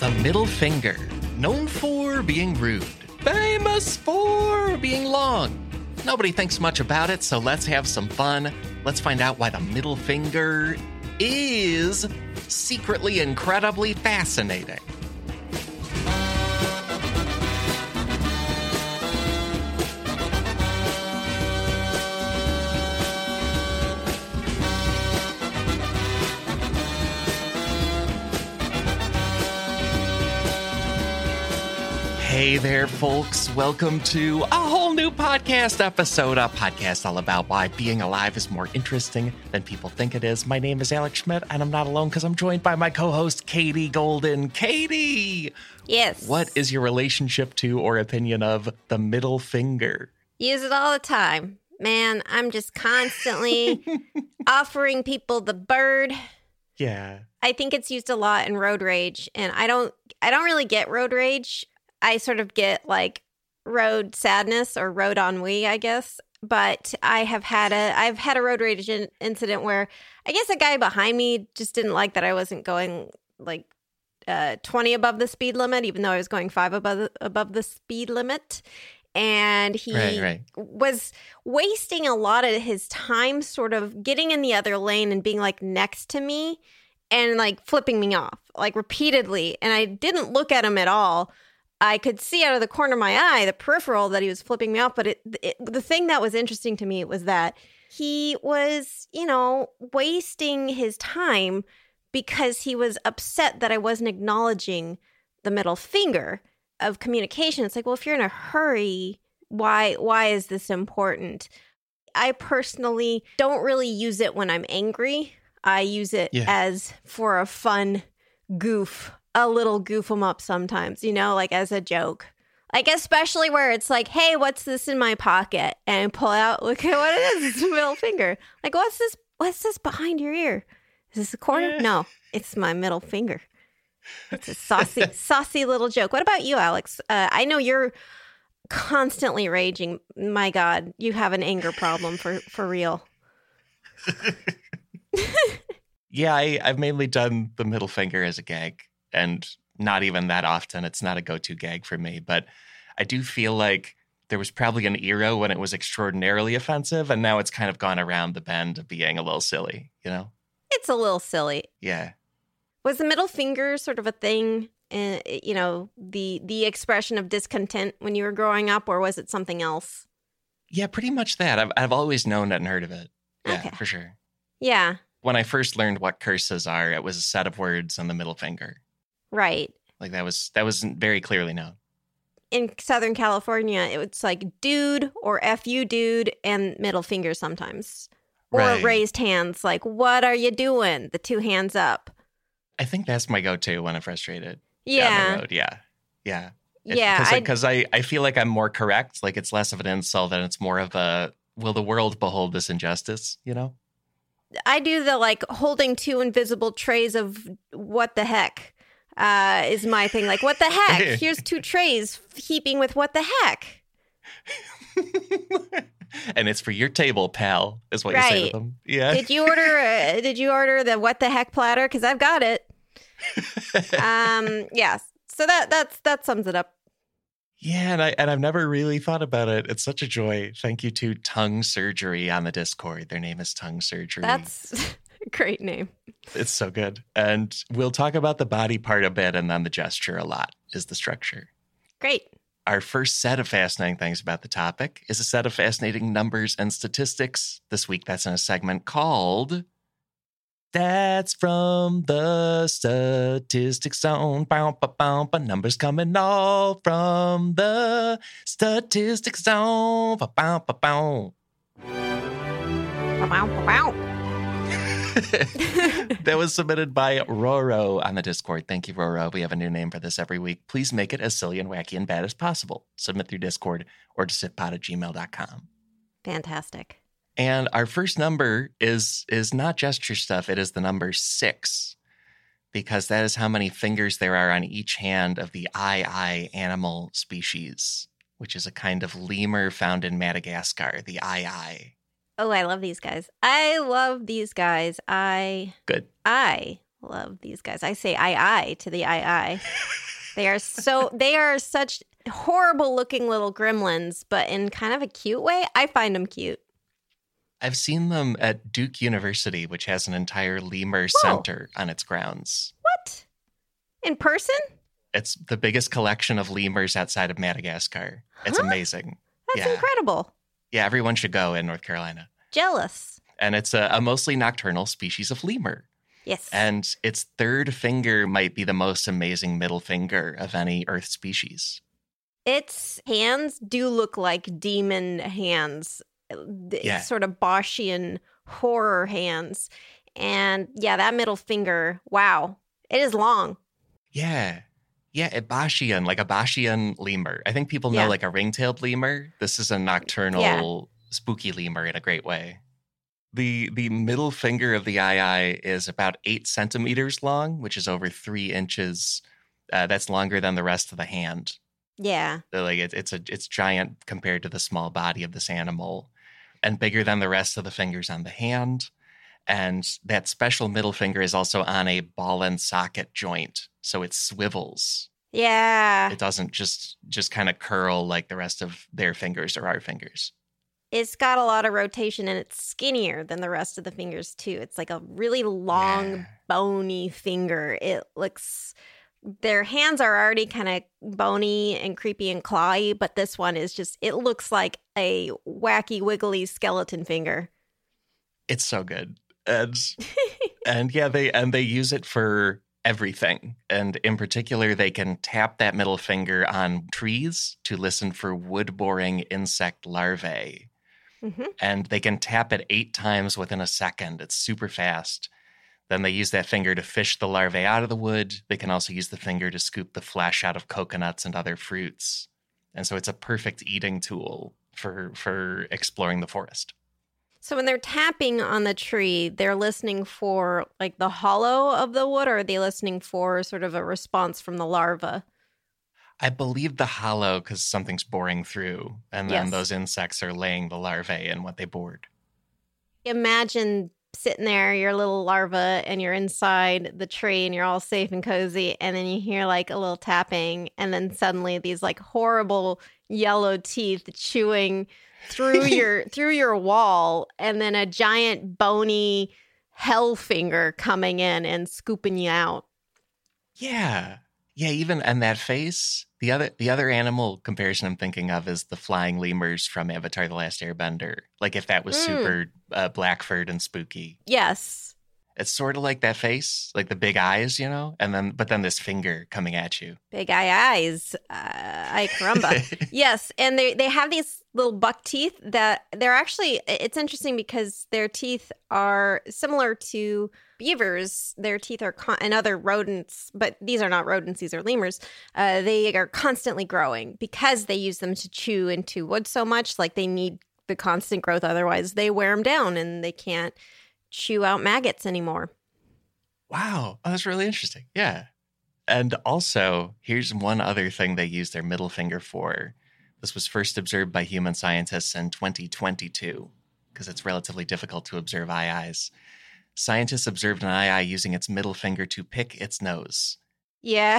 The middle finger, known for being rude, famous for being long. Nobody thinks much about it, so let's have some fun. Let's find out why the middle finger is secretly incredibly fascinating. Hey there, folks. Welcome to a whole new podcast episode, a podcast all about why being alive is more interesting than people think it is. My name is Alex Schmidt, and I'm not alone because I'm joined by my co-host, Katie Golden. Katie! Yes. What is your relationship to or opinion of the middle finger? Use it all the time. Man, I'm just constantly offering people the bird. Yeah. I think it's used a lot in road rage, and I don't really get road rage. I sort of get like road sadness or road ennui, I guess. But I've had a road rage incident where I guess a guy behind me just didn't like that I wasn't going like 20 above the speed limit, even though I was going 5 above the speed limit. And he was wasting a lot of his time sort of getting in the other lane and being like next to me and like flipping me off like repeatedly. And I didn't look at him at all. I could see out of the corner of my eye, the peripheral, that he was flipping me off. But the thing that was interesting to me was that he was, wasting his time because he was upset that I wasn't acknowledging the middle finger of communication. It's like, well, if you're in a hurry, why is this important? I personally don't really use it when I'm angry. I use it as for a fun goof. A little goof them up sometimes, like as a joke. Like especially where it's like, hey, what's this in my pocket? And pull out, look at what it is. It's a middle finger. Like, what's this behind your ear? Is this a corner? No, it's my middle finger. It's a saucy little joke. What about you, Alex? I know you're constantly raging. My God, you have an anger problem for real. Yeah, I've mainly done the middle finger as a gag. And not even that often. It's not a go-to gag for me. But I do feel like there was probably an era when it was extraordinarily offensive. And now it's kind of gone around the bend of being a little silly, It's a little silly. Yeah. Was the middle finger sort of a thing, the expression of discontent when you were growing up? Or was it something else? Yeah, pretty much that. I've always known it and heard of it. Yeah, okay. For sure. Yeah. When I first learned what curses are, it was a set of words on the middle finger. Right. Like that was very clearly known. In Southern California, it was like dude or F you dude and middle finger sometimes. Or raised hands like, what are you doing? The 2 hands up. I think that's my go-to when I'm frustrated. Yeah. Down the road. Yeah. Yeah. Yeah. Because I feel like I'm more correct. Like it's less of an insult and it's more of a, will the world behold this injustice, I do the like holding 2 invisible trays of what the heck. Is my thing. Like, what the heck? Here's 2 trays heaping with what the heck. And it's for your table, pal, is what you say to them. Yeah. Did you order the what the heck platter? Because I've got it. Yeah. So that sums it up. Yeah, and I've never really thought about it. It's such a joy. Thank you to Tongue Surgery on the Discord. Their name is Tongue Surgery. That's a great name. It's so good. And we'll talk about the body part a bit and then the gesture a lot is the structure. Great. Our first set of fascinating things about the topic is a set of fascinating numbers and statistics. This week, that's in a segment called That's from the Statistics Zone. Bow, bow, bow, bow. Numbers coming all from the Statistics Zone. Bow, bow, bow, bow. Bow, bow, bow. That was submitted by Roro on the Discord. Thank you, Roro. We have a new name for this every week. Please make it as silly and wacky and bad as possible. Submit through Discord or to sitpod@gmail.com. Fantastic. And our first number is not gesture stuff. It is the number 6, because that is how many fingers there are on each hand of the aye animal species, which is a kind of lemur found in Madagascar, the aye. Oh, I love these guys. I Love these guys. I say aye to the aye. They are such horrible looking little gremlins, but in kind of a cute way. I find them cute. I've seen them at Duke University, which has an entire lemur center on its grounds. What? In person? It's the biggest collection of lemurs outside of Madagascar. It's amazing. That's incredible. Yeah, everyone should go in North Carolina. Jealous. And it's a mostly nocturnal species of lemur. Yes. And its third finger might be the most amazing middle finger of any Earth species. Its hands do look like demon hands. Yeah. Sort of Boschian horror hands. And yeah, that middle finger, wow, it is long. Yeah. Yeah, a Boschian, like a Boschian lemur. I think people know like a ring-tailed lemur. This is a nocturnal, spooky lemur in a great way. The middle finger of the eye is about 8 centimeters long, which is over 3 inches. That's longer than the rest of the hand. Yeah. So like it's giant compared to the small body of this animal, and bigger than the rest of the fingers on the hand. And that special middle finger is also on a ball and socket joint, so it swivels. Yeah. It doesn't just kind of curl like the rest of their fingers or our fingers. It's got a lot of rotation, and it's skinnier than the rest of the fingers too. It's like a really long, bony finger. Their hands are already kind of bony and creepy and clawy, but this one is it looks like a wacky, wiggly skeleton finger. It's so good. And they use it for everything. And in particular, they can tap that middle finger on trees to listen for wood-boring insect larvae. Mm-hmm. And they can tap it 8 times within a second. It's super fast. Then they use that finger to fish the larvae out of the wood. They can also use the finger to scoop the flesh out of coconuts and other fruits. And so it's a perfect eating tool for exploring the forest. So when they're tapping on the tree, they're listening for like the hollow of the wood, or are they listening for sort of a response from the larva? I believe the hollow, because something's boring through, and then those insects are laying the larvae in what they bored. Imagine sitting there, your little larva, and you're inside the tree and you're all safe and cozy, and then you hear like a little tapping, and then suddenly these like horrible yellow teeth chewing through your wall, and then a giant bony hell finger coming in and scooping you out. Yeah. Yeah, even and that face. The other animal comparison I'm thinking of is the flying lemurs from Avatar: The Last Airbender. Like if that was super black-furred and spooky. Yes. It's sort of like that face, like the big eyes, but then this finger coming at you. Big eyes. Ay caramba. Yes, and they have these little buck teeth that they're actually, it's interesting because their teeth are similar to beavers. Their teeth are, and other rodents, but these are not rodents, these are lemurs. They are constantly growing because they use them to chew into wood so much. Like they need the constant growth, otherwise they wear them down and they can't chew out maggots anymore. Wow. Oh, that's really interesting. Yeah. And also, here's one other thing they use their middle finger for. This was first observed by human scientists in 2022, because it's relatively difficult to observe eyes. Scientists observed an eye using its middle finger to pick its nose. Yeah.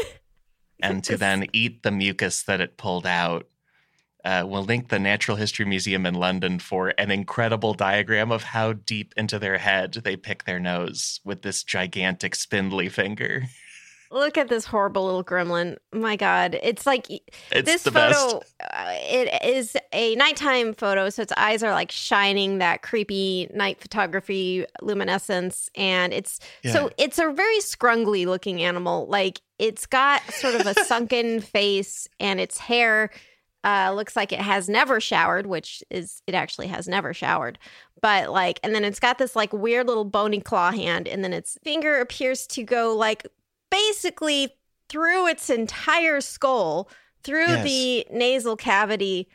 And to then eat the mucus that it pulled out. We'll link the Natural History Museum in London for an incredible diagram of how deep into their head they pick their nose with this gigantic spindly finger. Look at this horrible little gremlin. My God. It's like this the photo, it is a nighttime photo. So its eyes are like shining that creepy night photography luminescence. And so it's a very scrungly looking animal. Like it's got sort of a sunken face, and its hair looks like it has never showered, it actually has never showered. But like, and then it's got this like weird little bony claw hand, and then its finger appears to go like basically through its entire skull, through the nasal cavity.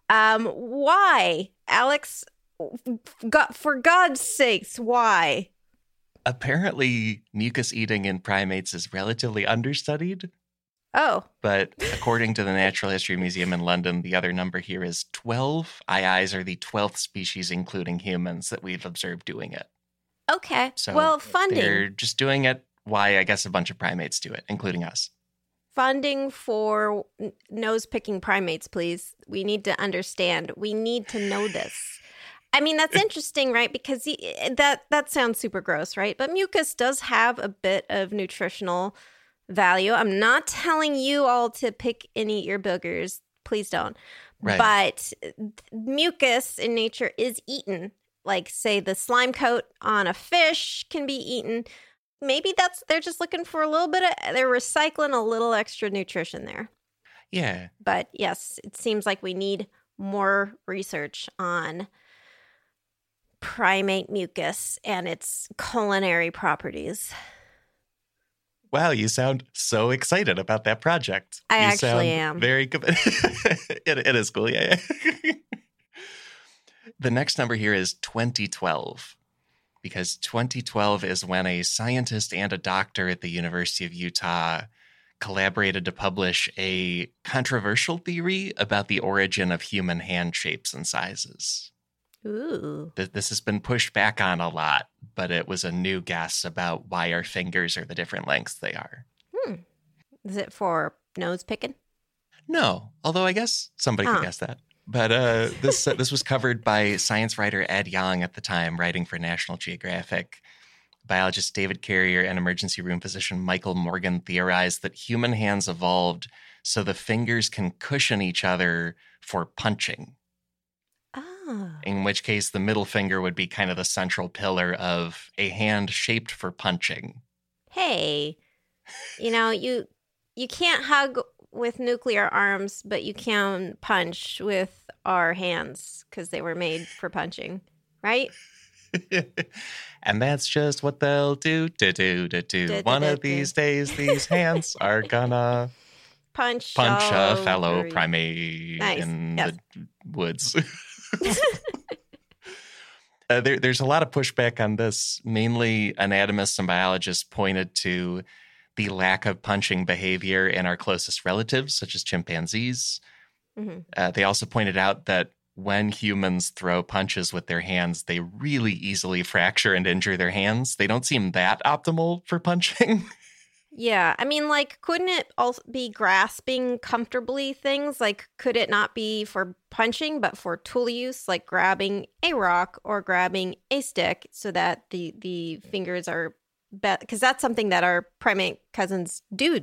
Why, Alex? For God's sakes, why? Apparently, mucus eating in primates is relatively understudied. Oh. But according to the Natural History Museum in London, the other number here is 12. Eyes are the 12th species, including humans, that we've observed doing it. Okay. So well, funding. They're just doing it why I guess a bunch of primates do it, including us. Funding for nose-picking primates, please. We need to understand. We need to know this. I mean, that's interesting, right? Because that sounds super gross, right? But mucus does have a bit of nutritional value. I'm not telling you all to pick and eat your boogers. Please don't. Right. But mucus in nature is eaten. Like, say, the slime coat on a fish can be eaten. Maybe they're just looking for a little bit of, they're recycling a little extra nutrition there. Yeah. But yes, it seems like we need more research on primate mucus and its culinary properties. Wow, you sound so excited about that project. I You actually sound am. Very good. It is cool, yeah. The next number here is 2012, because 2012 is when a scientist and a doctor at the University of Utah collaborated to publish a controversial theory about the origin of human hand shapes and sizes. Ooh. This has been pushed back on a lot, but it was a new guess about why our fingers are the different lengths they are. Is it for nose picking? No, although I guess somebody could guess that. But this was covered by science writer Ed Yong at the time, writing for National Geographic. Biologist David Carrier and emergency room physician Michael Morgan theorized that human hands evolved so the fingers can cushion each other for punching. In which case, the middle finger would be kind of the central pillar of a hand shaped for punching. Hey, you can't hug with nuclear arms, but you can punch with our hands because they were made for punching, right? And that's just what they'll do. One of these days, these hands are gonna punch a fellow primate in Yes. the woods. There's a lot of pushback on this. Mainly anatomists and biologists pointed to the lack of punching behavior in our closest relatives, such as chimpanzees. Mm-hmm. They also pointed out that when humans throw punches with their hands, they really easily fracture and injure their hands. They don't seem that optimal for punching. Yeah, I mean, like, couldn't it also be grasping comfortably things? Like, could it not be for punching, but for tool use, like grabbing a rock or grabbing a stick so that the fingers are because that's something that our primate cousins do.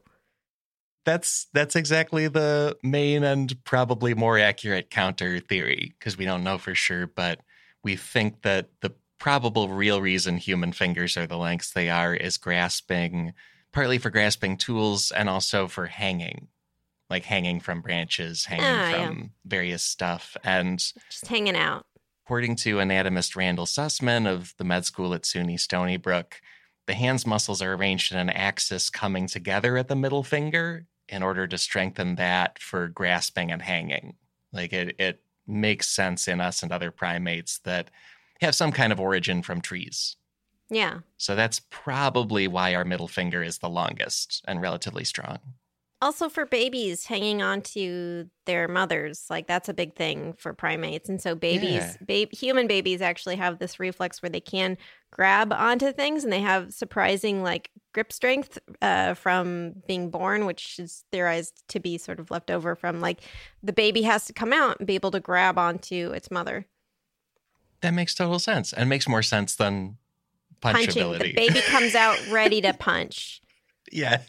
That's exactly the main and probably more accurate counter theory, because we don't know for sure, but we think that the probable real reason human fingers are the lengths they are is grasping, partly for grasping tools and also for hanging, like hanging from branches, hanging from various stuff. And just hanging out. According to anatomist Randall Sussman of the med school at SUNY Stony Brook, the hands muscles are arranged in an axis coming together at the middle finger in order to strengthen that for grasping and hanging. Like it makes sense in us and other primates that have some kind of origin from trees. Yeah. So that's probably why our middle finger is the longest and relatively strong. Also for babies hanging on to their mothers, like that's a big thing for primates. And so human babies actually have this reflex where they can grab onto things and they have surprising like grip strength from being born, which is theorized to be sort of left over from like the baby has to come out and be able to grab onto its mother. That makes total sense and makes more sense than punchability. Punching. The baby comes out ready to punch. Yeah.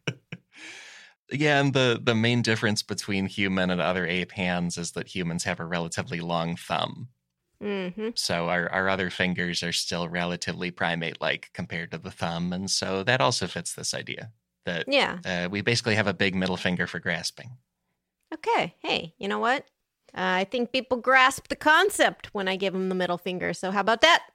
Yeah, and the main difference between human and other ape hands is that humans have a relatively long thumb. Mm-hmm. So our other fingers are still relatively primate-like compared to the thumb. And so that also fits this idea that we basically have a big middle finger for grasping. Okay. Hey, you know what? I think people grasp the concept when I give them the middle finger. So how about that?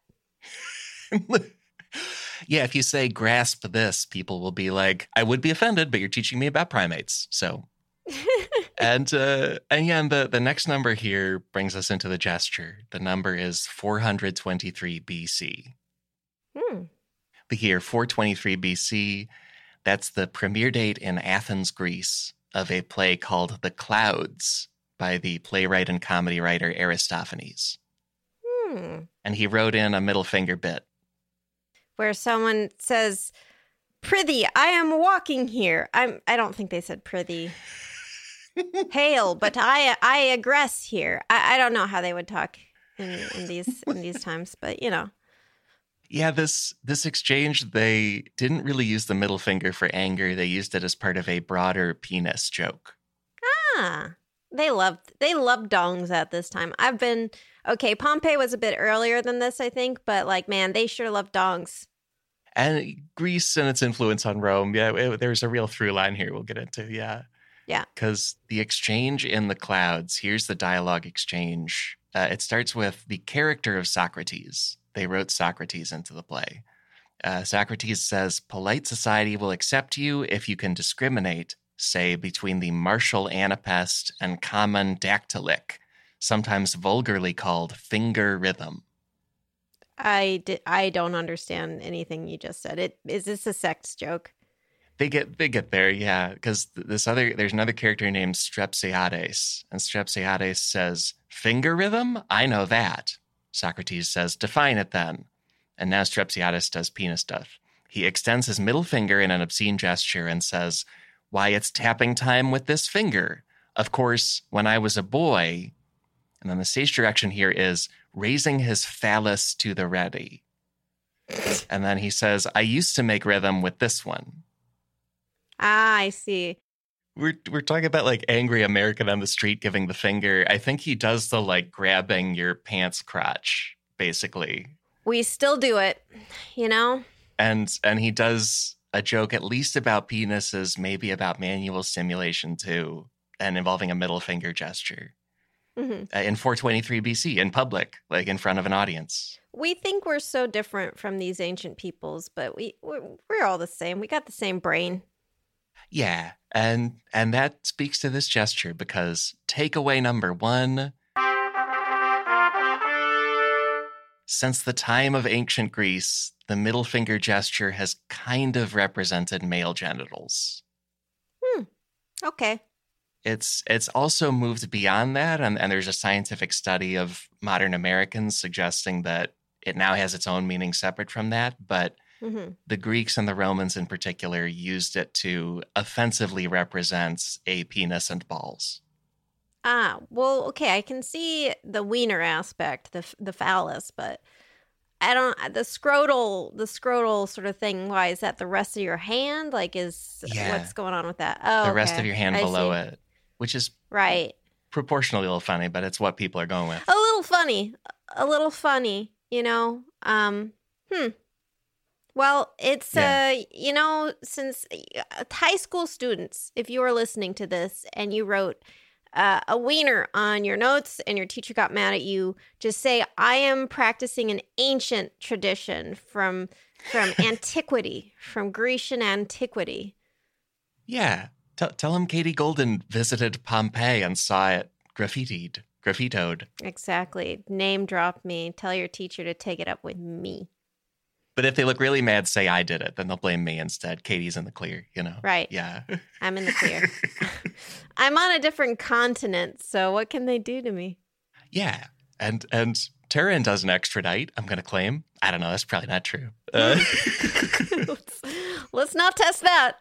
Yeah, if you say grasp this, people will be like, I would be offended, but you're teaching me about primates. So, and the next number here brings us into the gesture. The number is 423 BC. The year 423 BC, that's the premiere date in Athens, Greece, of a play called The Clouds by the playwright and comedy writer Aristophanes. And he wrote in a middle finger bit. Where someone says, Prithee, I am walking here. I don't think they said prithee. Hail, but I aggress here. I don't know how they would talk in these times, but you know. Yeah, this exchange, they didn't really use the middle finger for anger. They used it as part of a broader penis joke. Ah, they loved dongs at this time. Okay, Pompeii was a bit earlier than this, I think, but like, man, they sure loved dongs. And Greece and its influence on Rome, yeah, there's a real through line here we'll get into, yeah. Yeah. Because the exchange in the clouds, here's the dialogue exchange. It starts with the character of Socrates. They wrote Socrates into the play. Socrates says, polite society will accept you if you can discriminate, say, between the martial anapest and common dactylic, sometimes vulgarly called finger rhythm. I don't understand anything you just said. Is this a sex joke? They get there, yeah, because there's another character named Strepsiades, and Strepsiades says, finger rhythm? I know that. Socrates says, define it then. And now Strepsiades does penis stuff. He extends his middle finger in an obscene gesture and says, why, it's tapping time with this finger. Of course, when I was a boy. And then the stage direction here is raising his phallus to the ready. And then he says, I used to make rhythm with this one. Ah, I see. We're talking about like angry American on the street giving the finger. I think he does the like grabbing your pants crotch, basically. We still do it, you know? And he does a joke at least about penises, maybe about manual stimulation too, and involving a middle finger gesture. Mm-hmm. In 423 BC, in public, like in front of an audience. We think we're so different from these ancient peoples, but we're all the same. We got the same brain. Yeah, and that speaks to this gesture because takeaway number 1, since the time of ancient Greece, the middle finger gesture has kind of represented male genitals. Okay. It's also moved beyond that, and there's a scientific study of modern Americans suggesting that it now has its own meaning separate from that, but the Greeks and the Romans in particular used it to offensively represent a penis and balls. Ah, well, okay, I can see the wiener aspect, the phallus, but I don't the scrotal sort of thing. Why is that the rest of your hand? Like, what's going on with that? Oh, the rest of your hand below it, which is right, proportionally a little funny, but it's what people are going with. A little funny, you know. Well, it's, since high school students, if you are listening to this and you wrote a wiener on your notes and your teacher got mad at you, just say, I am practicing an ancient tradition from antiquity, from Grecian antiquity. Yeah. Tell him Katie Golden visited Pompeii and saw it graffitoed. Exactly. Name drop me. Tell your teacher to take it up with me. But if they look really mad, say I did it. Then they'll blame me instead. Katie's in the clear, you know? Right. Yeah. I'm in the clear. I'm on a different continent, so what can they do to me? Yeah. And Turin doesn't extradite, I'm going to claim. I don't know. That's probably not true. Let's not test that.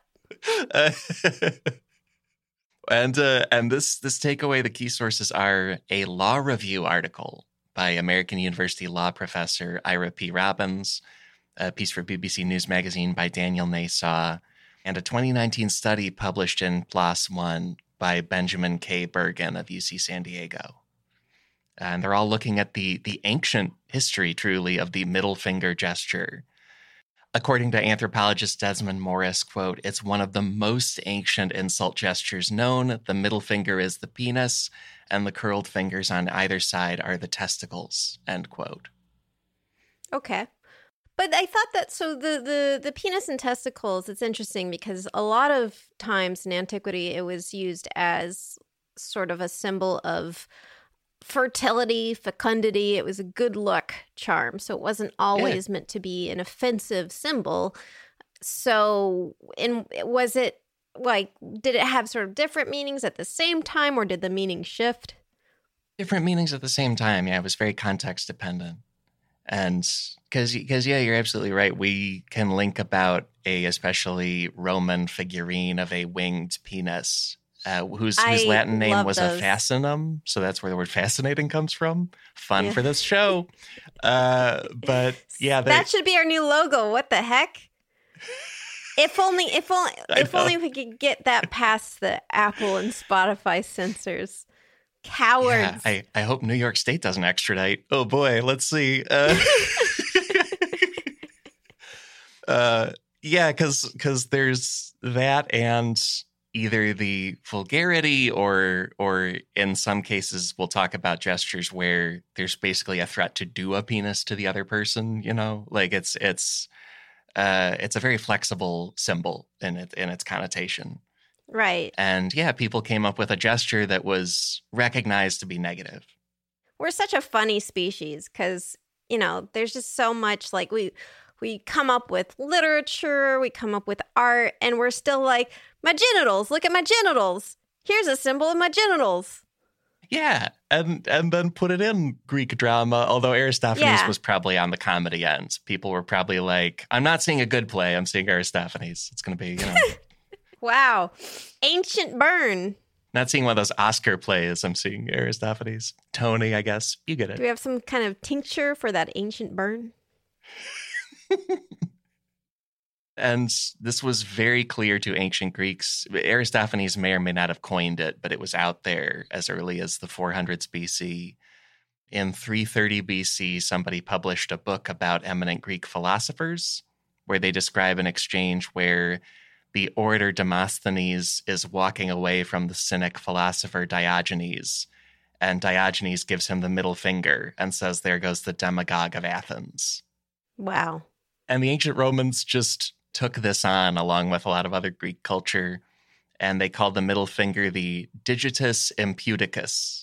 And this takeaway, the key sources are a law review article by American University law professor Ira P. Robbins, a piece for BBC News Magazine by Daniel Nasaw, and a 2019 study published in PLOS One by Benjamin K. Bergen of UC San Diego. And they're all looking at the ancient history, truly, of the middle finger gesture. According to anthropologist Desmond Morris, quote, it's one of the most ancient insult gestures known. The middle finger is the penis, and the curled fingers on either side are the testicles, end quote. Okay. But I thought that, so the penis and testicles, it's interesting because a lot of times in antiquity, it was used as sort of a symbol of fertility, fecundity. It was a good luck charm. So it wasn't always meant to be an offensive symbol. So was it like, did it have sort of different meanings at the same time, or did the meaning shift? Different meanings at the same time. Yeah, it was very context dependent. And because yeah, you're absolutely right. We can link about a especially Roman figurine of a winged penis, whose I Latin name love was a those. fascinum. So that's where the word fascinating comes from. Fun Yeah. for this show. But yeah, that should be our new logo. What the heck? If only we could get that past the Apple and Spotify censors. Cowards. Yeah, I hope New York State doesn't extradite. Oh boy, let's see. Yeah, because there's that, and either the vulgarity or in some cases we'll talk about gestures where there's basically a threat to do a penis to the other person. You know, like it's a very flexible symbol in its connotation. Right. And yeah, people came up with a gesture that was recognized to be negative. We're such a funny species because, there's just so much like we come up with literature, we come up with art, and we're still like, my genitals, look at my genitals. Here's a symbol of my genitals. Yeah, and then put it in Greek drama, although Aristophanes was probably on the comedy end. People were probably like, I'm not seeing a good play, I'm seeing Aristophanes. It's going to be, Wow. Ancient burn. Not seeing one of those Oscar plays. I'm seeing Aristophanes. Tony, I guess. You get it. Do we have some kind of tincture for that ancient burn? And this was very clear to ancient Greeks. Aristophanes may or may not have coined it, but it was out there as early as the 400s BC. In 330 BC, somebody published a book about eminent Greek philosophers where they describe an exchange where the orator Demosthenes is walking away from the cynic philosopher Diogenes, and Diogenes gives him the middle finger and says, there goes the demagogue of Athens. Wow. And the ancient Romans just took this on along with a lot of other Greek culture, and they called the middle finger the digitus imputicus,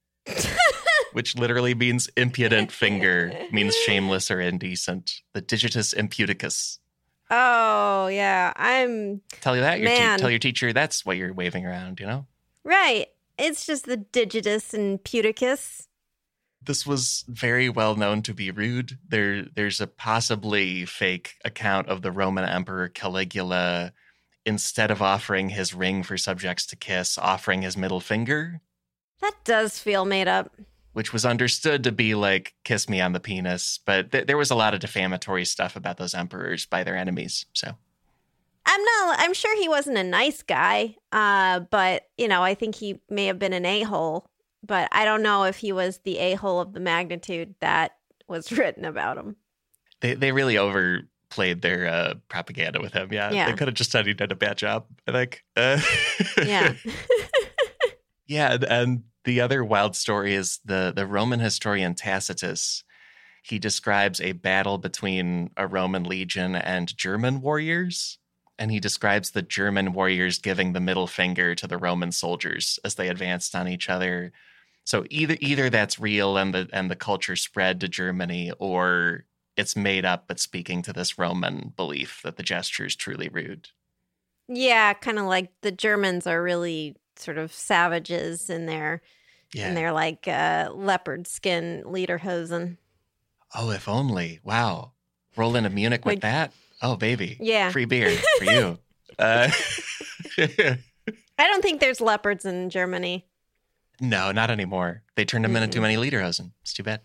which literally means impudent finger, means shameless or indecent. The digitus imputicus. Oh, yeah. Tell you that, Man. Tell your teacher that's what you're waving around, Right. It's just the digitus imputicus. This was very well known to be rude. There's a possibly fake account of the Roman Emperor Caligula, instead of offering his ring for subjects to kiss, offering his middle finger. That does feel made up. Which was understood to be like, kiss me on the penis. But there was a lot of defamatory stuff about those emperors by their enemies. So I'm sure he wasn't a nice guy. But, I think he may have been an a-hole. But I don't know if he was the a-hole of the magnitude that was written about him. They really overplayed their propaganda with him. Yeah. They could have just said he did a bad job, I think. Yeah. Yeah, and the other wild story is the Roman historian Tacitus. He describes a battle between a Roman legion and German warriors. And he describes the German warriors giving the middle finger to the Roman soldiers as they advanced on each other. So either that's real and the culture spread to Germany, or it's made up but speaking to this Roman belief that the gesture is truly rude. Yeah, kind of like the Germans are really sort of savages in their like leopard skin lederhosen. Oh, if only. Wow. Roll into Munich with that? Oh, baby. Yeah. Free beer for you. I don't think there's leopards in Germany. No, not anymore. They turned them into too many lederhosen. It's too bad.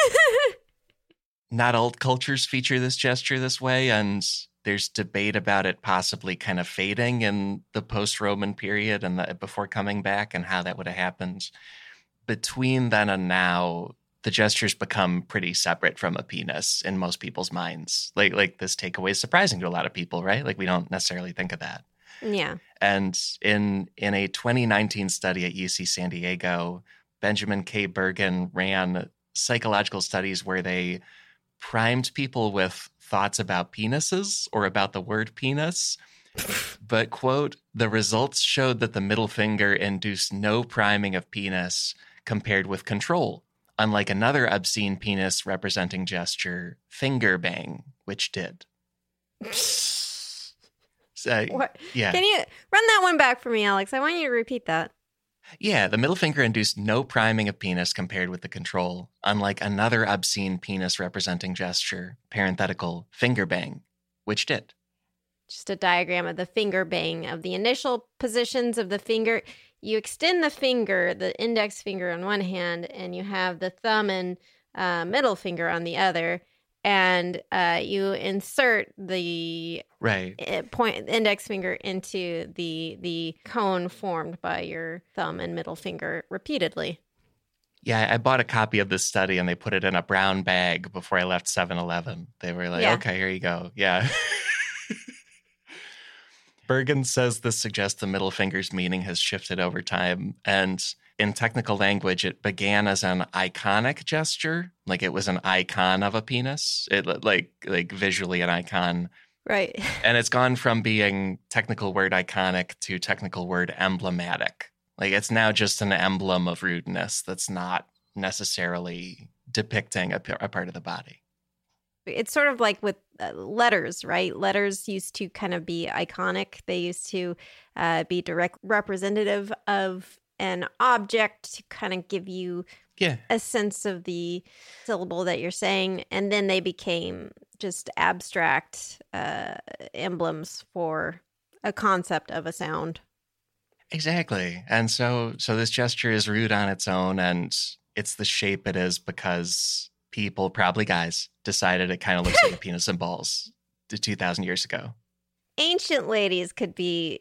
Not all cultures feature this gesture this way, and there's debate about it possibly kind of fading in the post-Roman period and before coming back, and how that would have happened. Between then and now, the gestures become pretty separate from a penis in most people's minds. Like this takeaway is surprising to a lot of people, right? Like we don't necessarily think of that. Yeah. And in a 2019 study at UC San Diego, Benjamin K. Bergen ran psychological studies where they primed people with thoughts about penises or about the word penis. But, quote, the results showed that the middle finger induced no priming of penis compared with control, unlike another obscene penis representing gesture, finger bang, which did. What? Yeah. Can you run that one back for me, Alex? I want you to repeat that. Yeah, the middle finger induced no priming of penis compared with the control, unlike another obscene penis representing gesture, parenthetical finger bang, which did. Just a diagram of the finger bang of the initial positions of the finger. You extend the finger, the index finger on one hand, and you have the thumb and middle finger on the other, and you insert the index finger into the cone formed by your thumb and middle finger repeatedly. Yeah, I bought a copy of this study and they put it in a brown bag before I left 7-Eleven. They were like, okay, here you go. Yeah. Bergen says this suggests the middle finger's meaning has shifted over time. And in technical language, it began as an iconic gesture, like it was an icon of a penis, like visually an icon. Right. And it's gone from being technical word iconic to technical word emblematic. Like it's now just an emblem of rudeness that's not necessarily depicting a part of the body. It's sort of like with letters, right? Letters used to kind of be iconic. They used to be direct representative of an object to kind of give you a sense of the syllable that you're saying. And then they became just abstract emblems for a concept of a sound. Exactly. And so this gesture is rude on its own, and it's the shape it is because people, probably guys, decided it kind of looks like a penis and balls 2,000 years ago. Ancient ladies could be,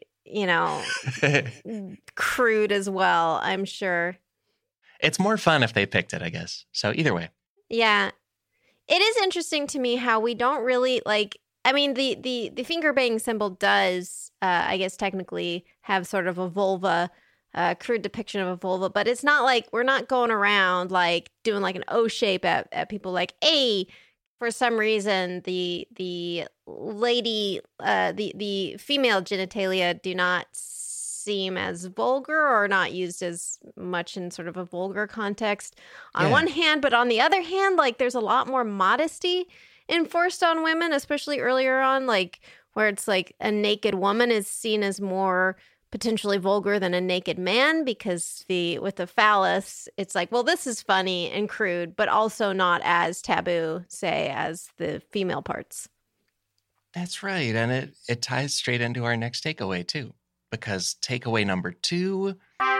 crude as well, I'm sure. It's more fun if they picked it, I guess. So either way. Yeah. It is interesting to me how we don't really the finger bang symbol does, I guess, technically have sort of a vulva, crude depiction of a vulva, but it's not like we're not going around like doing like an O shape at people like, hey, for some reason, the lady, the female genitalia do not seem as vulgar or not used as much in sort of a vulgar context on one hand, but on the other hand, like there's a lot more modesty enforced on women, especially earlier on, like where it's like a naked woman is seen as more potentially vulgar than a naked man because with the phallus, it's like, well, this is funny and crude, but also not as taboo, say, as the female parts. That's right. And it ties straight into our next takeaway, too, because takeaway number 2,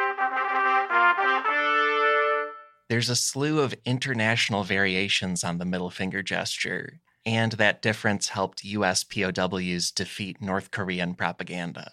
there's a slew of international variations on the middle finger gesture, and that difference helped U.S. POWs defeat North Korean propaganda.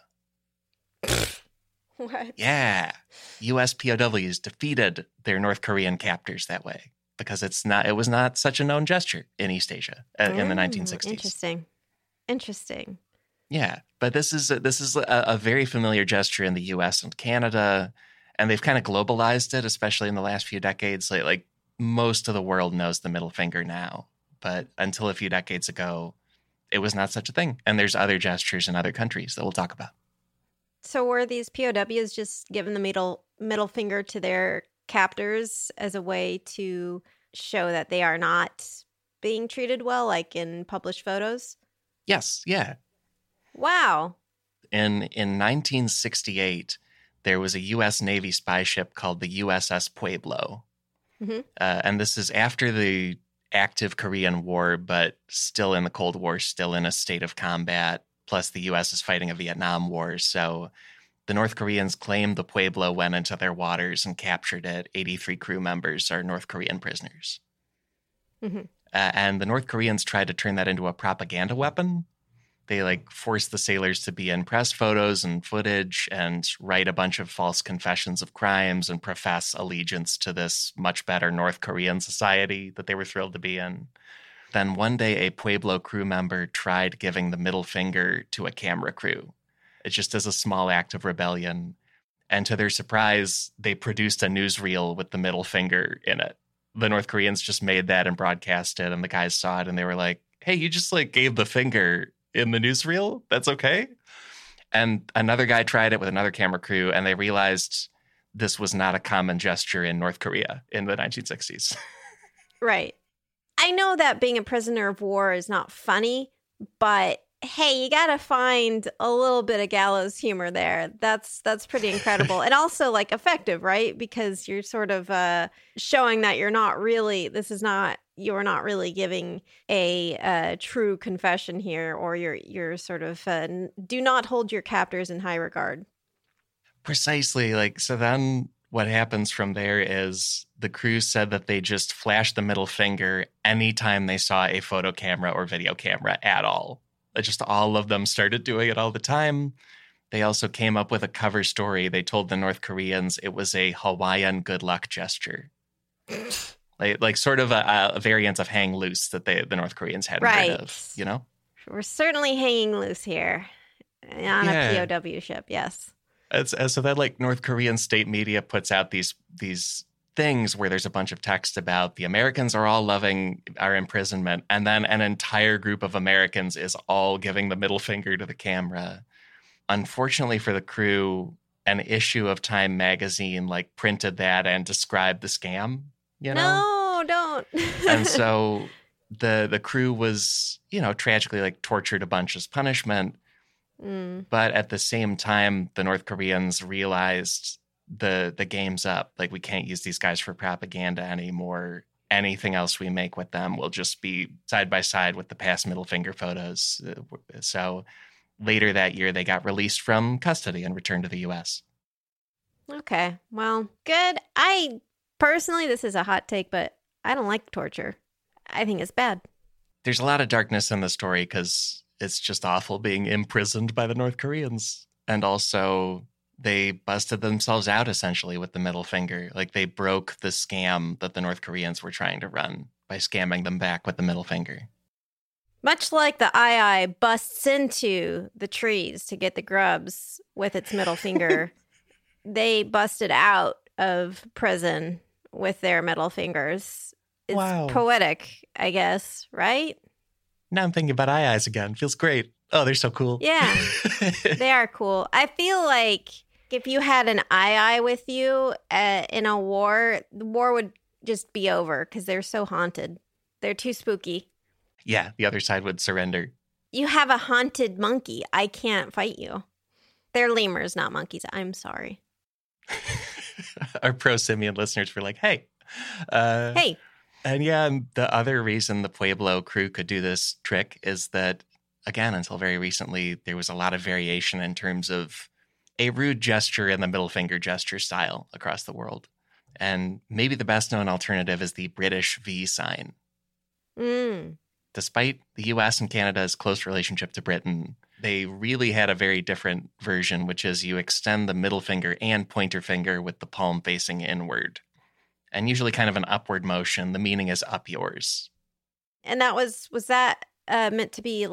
What? Yeah. U.S. POWs defeated their North Korean captors that way because it was not such a known gesture in East Asia in the 1960s. Interesting. Yeah, but this is a very familiar gesture in the U.S. and Canada, and they've kind of globalized it, especially in the last few decades. Like most of the world knows the middle finger now, but until a few decades ago, it was not such a thing. And there's other gestures in other countries that we'll talk about. So were these POWs just given the middle finger to their captors as a way to show that they are not being treated well, like in published photos? Yes, yeah. Wow. In 1968, there was a U.S. Navy spy ship called the USS Pueblo. Mm-hmm. And this is after the active Korean War, but still in the Cold War, still in a state of combat. Plus, the U.S. is fighting a Vietnam War. So the North Koreans claimed the Pueblo went into their waters and captured it. 83 crew members are North Korean prisoners. Mm-hmm. And the North Koreans tried to turn that into a propaganda weapon. They forced the sailors to be in press photos and footage and write a bunch of false confessions of crimes and profess allegiance to this much better North Korean society that they were thrilled to be in. Then one day, a Pueblo crew member tried giving the middle finger to a camera crew. It's just as a small act of rebellion. And to their surprise, they produced a newsreel with the middle finger in it. The North Koreans just made that and broadcast it, and the guys saw it, and they were like, hey, you just gave the finger in the newsreel? That's okay? And another guy tried it with another camera crew, and they realized this was not a common gesture in North Korea in the 1960s. Right. I know that being a prisoner of war is not funny, but hey, you gotta find a little bit of gallows humor there. That's pretty incredible, and also like effective, right? Because you're sort of showing that you're not really. You're not really giving a true confession here, or you're sort of do not hold your captors in high regard. Precisely. Like, so then what happens from there is the crew said that they just flashed the middle finger anytime they saw a photo camera or video camera at all. Just all of them started doing it all the time. They also came up with a cover story. They told the North Koreans it was a Hawaiian good luck gesture. like sort of a variant of hang loose that the North Koreans hadn't heard of, you know? We're certainly hanging loose here on a POW ship, yes. So that like North Korean state media puts out these things where there's a bunch of text about the Americans are all loving our imprisonment, and then an entire group of Americans is all giving the middle finger to the camera. Unfortunately for the crew, an issue of Time magazine like printed that and described the scam, you know? No, don't. And so the crew was, tragically like tortured a bunch as punishment. But at the same time, the North Koreans realized the game's up. Like, we can't use these guys for propaganda anymore. Anything else we make with them will just be side by side with the past middle finger photos. So later that year, they got released from custody and returned to the U.S. Okay, well, good. I personally, this is a hot take, but I don't like torture. I think it's bad. There's a lot of darkness in the story because it's just awful being imprisoned by the North Koreans. And also, they busted themselves out essentially with the middle finger. Like, they broke the scam that the North Koreans were trying to run by scamming them back with the middle finger. Much like the eye busts into the trees to get the grubs with its middle finger, they busted out of prison with their middle fingers. It's poetic, I guess, right? Now I'm thinking about eyes again. Feels great. Oh, they're so cool. Yeah, they are cool. I feel like if you had an eye with you in a war, the war would just be over because they're so haunted. They're too spooky. Yeah, the other side would surrender. You have a haunted monkey. I can't fight you. They're lemurs, not monkeys. I'm sorry. Our pro-simian listeners were like, hey. Hey. And yeah, the other reason the Pueblo crew could do this trick is that, again, until very recently, there was a lot of variation in terms of a rude gesture and the middle finger gesture style across the world. And maybe the best known alternative is the British V sign. Despite the US and Canada's close relationship to Britain, they really had a very different version, which is you extend the middle finger and pointer finger with the palm facing inward. And usually kind of an upward motion. The meaning is up yours. And that was that meant to be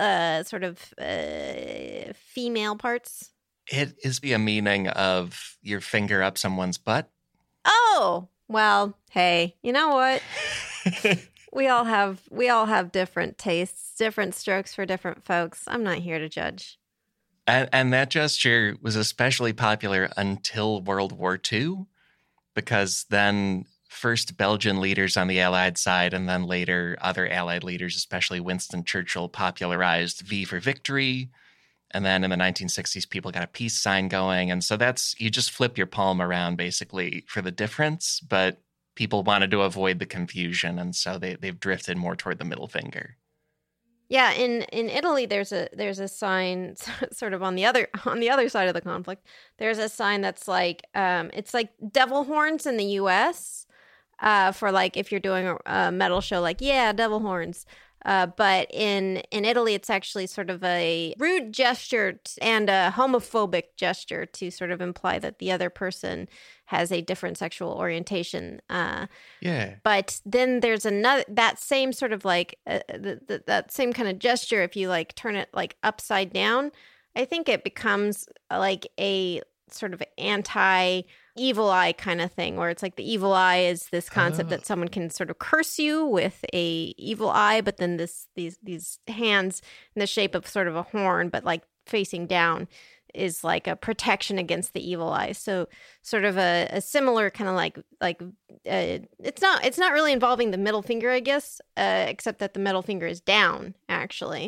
female parts? It is a meaning of your finger up someone's butt. Oh, well, hey, you know what? we all have different tastes, different strokes for different folks. I'm not here to judge. And that gesture was especially popular until World War II. Because then first Belgian leaders on the Allied side and then later other Allied leaders, especially Winston Churchill, popularized V for victory. And then in the 1960s, people got a peace sign going. And so you just flip your palm around basically for the difference. But people wanted to avoid the confusion. And so they've drifted more toward the middle finger. Yeah, in Italy, there's a sign sort of on the other side of the conflict. There's a sign that's like it's like devil horns in the U.S. For like if you're doing a metal show, like devil horns. But in Italy, it's actually sort of a rude gesture and a homophobic gesture to sort of imply that the other person has a different sexual orientation. But then there's that same sort of like that same kind of gesture. If you like turn it like upside down, I think it becomes like a sort of anti-evil eye kind of thing, where it's like the evil eye is this concept that someone can sort of curse you with a evil eye, but then these hands in the shape of sort of a horn, but like facing down, is like a protection against the evil eye. So sort of a similar kind of like it's not really involving the middle finger, I guess, except that the middle finger is down actually.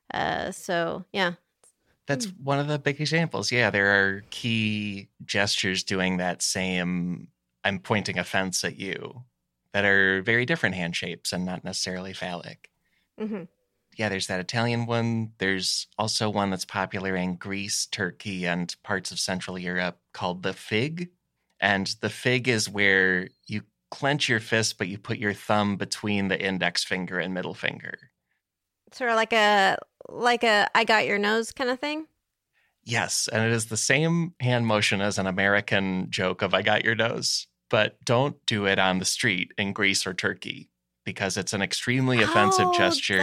So, yeah. That's one of the big examples. Yeah, there are key gestures doing that same I'm pointing a fence at you that are very different hand shapes and not necessarily phallic. Mm-hmm. Yeah, there's that Italian one. There's also one that's popular in Greece, Turkey, and parts of Central Europe called the fig. And the fig is where you clench your fist, but you put your thumb between the index finger and middle finger. Sort of like a I got your nose kind of thing? Yes, and it is the same hand motion as an American joke of I got your nose, but don't do it on the street in Greece or Turkey because it's an extremely offensive gesture.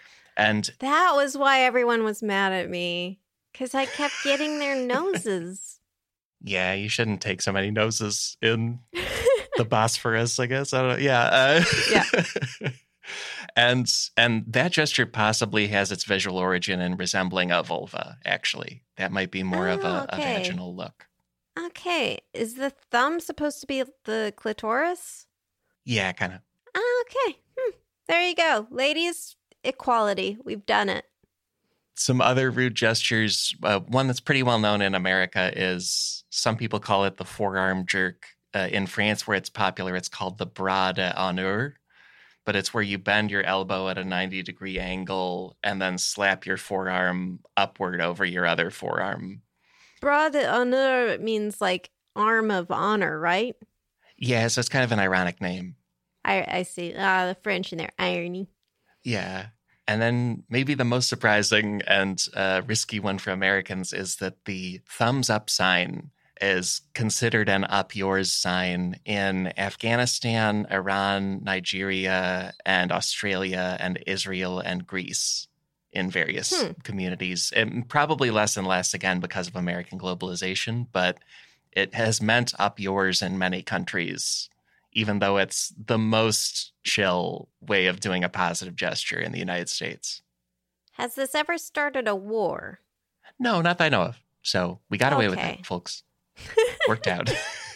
That was why everyone was mad at me, because I kept getting their noses. Yeah, you shouldn't take so many noses in the Bosphorus, I guess. I don't know. Yeah. Yeah. And that gesture possibly has its visual origin in resembling a vulva, actually. That might be more of a vaginal look. Okay. Is the thumb supposed to be the clitoris? Yeah, kind of. Okay. There you go. Ladies, equality. We've done it. Some other rude gestures. One that's pretty well known in America is some people call it the forearm jerk. In France, where it's popular, it's called the bras d'honneur. But it's where you bend your elbow at a 90-degree angle and then slap your forearm upward over your other forearm. Bras d'honneur means like arm of honor, right? Yeah, so it's kind of an ironic name. I see. The French and their irony. Yeah. And then maybe the most surprising and risky one for Americans is that the thumbs up sign is considered an up yours sign in Afghanistan, Iran, Nigeria, and Australia, and Israel and Greece in various communities. And probably less and less, again, because of American globalization, but it has meant up yours in many countries, even though it's the most chill way of doing a positive gesture in the United States. Has this ever started a war? No, not that I know of. So we got away with it, folks. Worked out.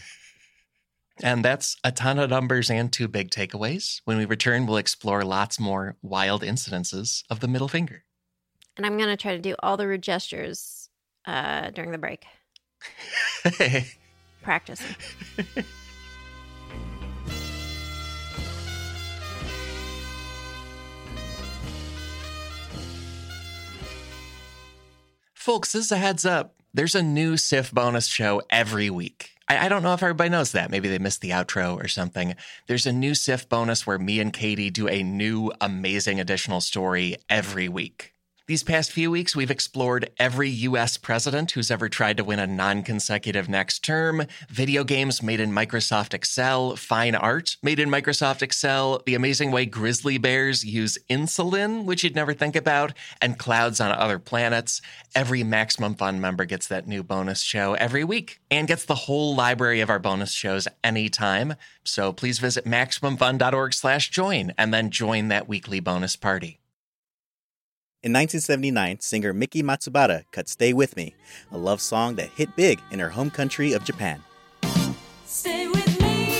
And that's a ton of numbers and 2 big takeaways. When we return, we'll explore lots more wild incidences of the middle finger. And I'm going to try to do all the rude gestures during the break. Practicing. Folks, this is a heads up. There's a new SIF bonus show every week. I don't know if everybody knows that. Maybe they missed the outro or something. There's a new SIF bonus where me and Katie do a new amazing additional story every week. These past few weeks, we've explored every U.S. president who's ever tried to win a non-consecutive next term, video games made in Microsoft Excel, fine art made in Microsoft Excel, the amazing way grizzly bears use insulin, which you'd never think about, and clouds on other planets. Every Maximum Fun member gets that new bonus show every week and gets the whole library of our bonus shows anytime. So please visit MaximumFun.org/join and then join that weekly bonus party. In 1979, singer Miki Matsubara cut Stay With Me, a love song that hit big in her home country of Japan. Stay with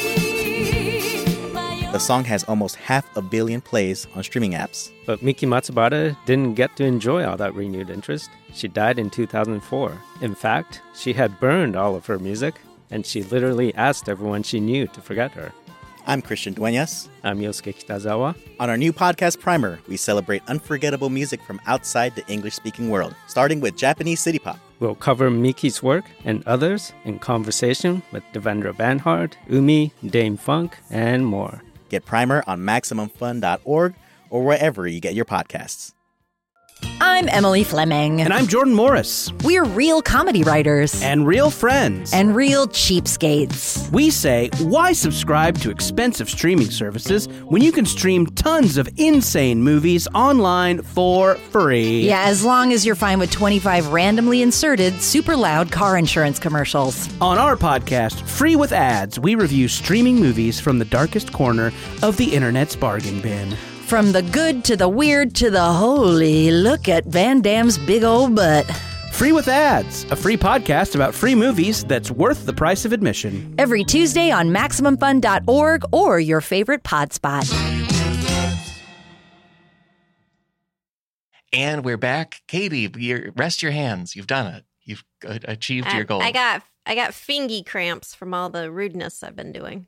me. The song has almost 500 million plays on streaming apps. But Miki Matsubara didn't get to enjoy all that renewed interest. She died in 2004. In fact, she had burned all of her music, and she literally asked everyone she knew to forget her. I'm Christian Duenas. I'm Yosuke Kitazawa. On our new podcast, Primer, we celebrate unforgettable music from outside the English-speaking world, starting with Japanese city pop. We'll cover Miki's work and others in conversation with Devendra Banhart, Umi, Dame Funk, and more. Get Primer on MaximumFun.org or wherever you get your podcasts. I'm Emily Fleming. And I'm Jordan Morris. We're real comedy writers. And real friends. And real cheapskates. We say, why subscribe to expensive streaming services when you can stream tons of insane movies online for free? Yeah, as long as you're fine with 25 randomly inserted, super loud car insurance commercials. On our podcast, Free with Ads, we review streaming movies from the darkest corner of the internet's bargain bin. From the good to the weird to the holy, look at Van Damme's big old butt. Free with Ads, a free podcast about free movies that's worth the price of admission. Every Tuesday on MaximumFun.org or your favorite pod spot. And we're back. Katie, rest your hands. You've done it. You've achieved your goal. I got fingy cramps from all the rudeness I've been doing.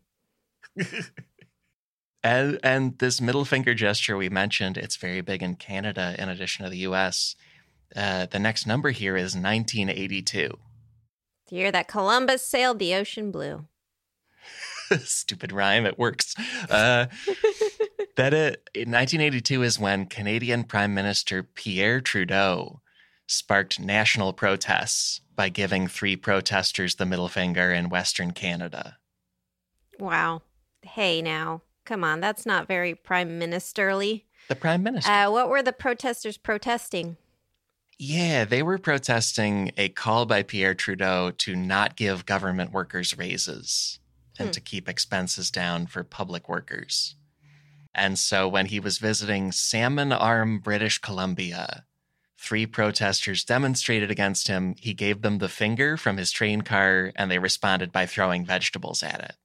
And this middle finger gesture we mentioned, it's very big in Canada in addition to the U.S. The next number here is 1982. The year that Columbus sailed the ocean blue. Stupid rhyme. It works. In 1982 is when Canadian Prime Minister Pierre Trudeau sparked national protests by giving 3 protesters the middle finger in Western Canada. Wow. Hey, now. Come on. That's not very prime ministerly. The Prime Minister. What were the protesters protesting? Yeah, they were protesting a call by Pierre Trudeau to not give government workers raises and to keep expenses down for public workers. And so when he was visiting Salmon Arm, British Columbia, 3 protesters demonstrated against him. He gave them the finger from his train car, and they responded by throwing vegetables at it.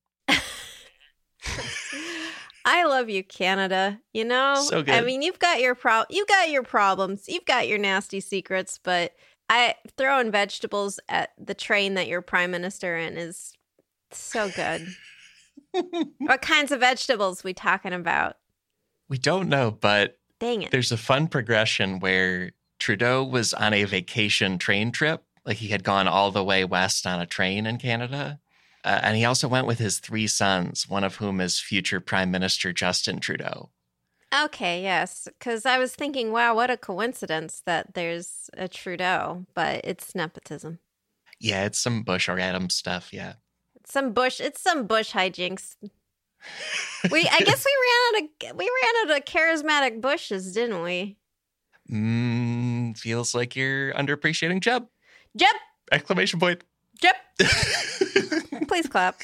I love you, Canada. You know, So good. I mean, you've got your problems, you've got your nasty secrets, but throwing vegetables at the train that you're prime minister in is so good. What kinds of vegetables we talking about? We don't know, but Dang it! there's a fun progression where Trudeau was on a vacation train trip. Like he had gone all the way west on a train in Canada. And he also went with his 3 sons, one of whom is future Prime Minister Justin Trudeau. Okay, yes, because I was thinking, wow, what a coincidence that there's a Trudeau, but it's nepotism. Yeah, it's some Bush or Adams stuff, yeah. It's some Bush hijinks. I guess we ran out of charismatic Bushes, didn't we? Feels like you're underappreciating Jeb! Jeb! Exclamation point. Jeb! Please clap.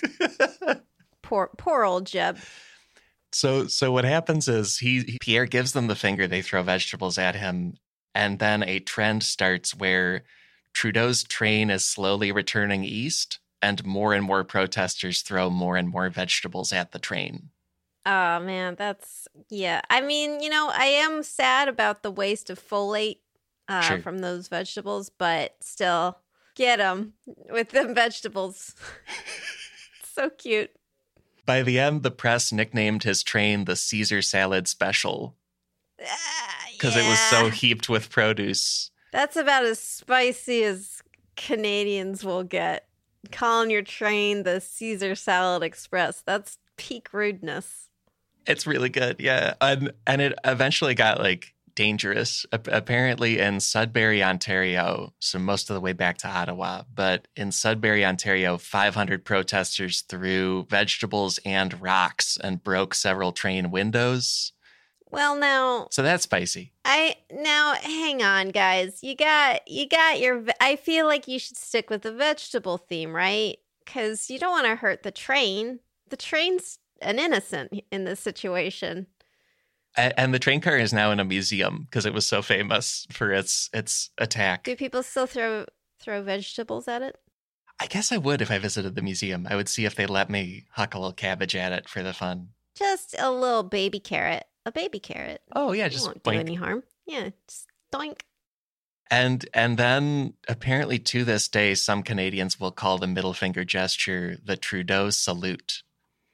Poor old Jeb. So what happens is Pierre gives them the finger, they throw vegetables at him, and then a trend starts where Trudeau's train is slowly returning east, and more protesters throw more and more vegetables at the train. Oh, man, yeah. I mean, you know, I am sad about the waste of folate Sure. from those vegetables, but still, get them with them vegetables. So cute. By the end, the press nicknamed his train the Caesar Salad Special because it was so heaped with produce. That's about as spicy as Canadians will get. Calling your train the Caesar Salad Express. That's peak rudeness. It's really good, yeah. And it eventually got like dangerous. Apparently in Sudbury, Ontario, so most of the way back to Ottawa, but in Sudbury, Ontario, 500 protesters threw vegetables and rocks and broke several train windows. Well, now So that's spicy. hang on, guys. You got your. I feel like you should stick with the vegetable theme, right? Because you don't want to hurt the train. The train's an innocent in this situation. And the train car is now in a museum because it was so famous for its attack. Do people still throw vegetables at it? I guess I would if I visited the museum. I would see if they let me huck a little cabbage at it for the fun. Just a little baby carrot. A baby carrot. Oh yeah, It just won't do boink. any harm. Yeah, just doink. And then apparently to this day, some Canadians will call the middle finger gesture the Trudeau salute.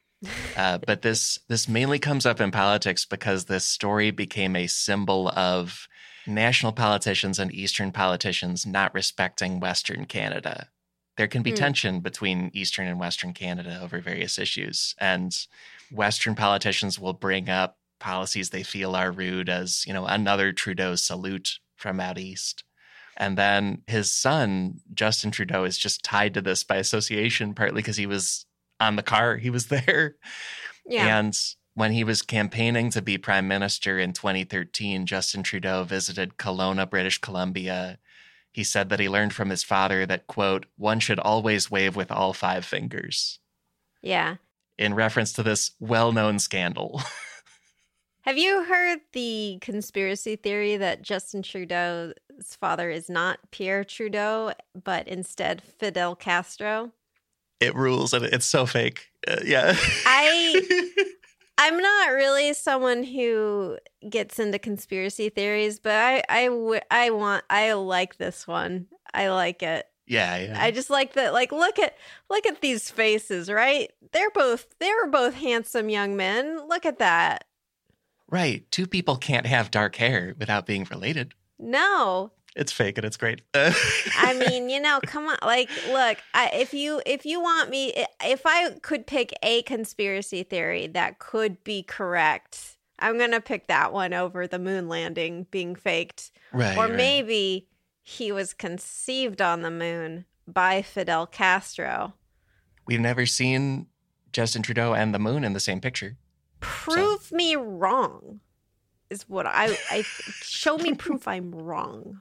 But this mainly comes up in politics because this story became a symbol of national politicians and Eastern politicians not respecting Western Canada. There can be tension between Eastern and Western Canada over various issues, and Western politicians will bring up policies they feel are rude as, you know, another Trudeau salute from out east. And then his son, Justin Trudeau, is just tied to this by association, partly because he was on the car. He was there. Yeah. And when he was campaigning to be prime minister in 2013, Justin Trudeau visited Kelowna, British Columbia. He said that he learned from his father that, quote, one should always wave with all 5 fingers, Yeah. in reference to this well-known scandal. Have you heard the conspiracy theory that Justin Trudeau's father is not Pierre Trudeau, but instead Fidel Castro? It rules, and it's so fake. Yeah. I'm not really someone who gets into conspiracy theories, but I like this one. I like it. Yeah. I just like that. Like, look at these faces, right? They were both handsome young men. Look at that. Right. Two people can't have dark hair without being related. No. It's fake and it's great. I mean, come on. Like, look, if you want me, if I could pick a conspiracy theory that could be correct, I'm going to pick that one over the moon landing being faked. Right. Or right. maybe he was conceived on the moon by Fidel Castro. We've never seen Justin Trudeau and the moon in the same picture. Prove me wrong is what I show me proof I'm wrong.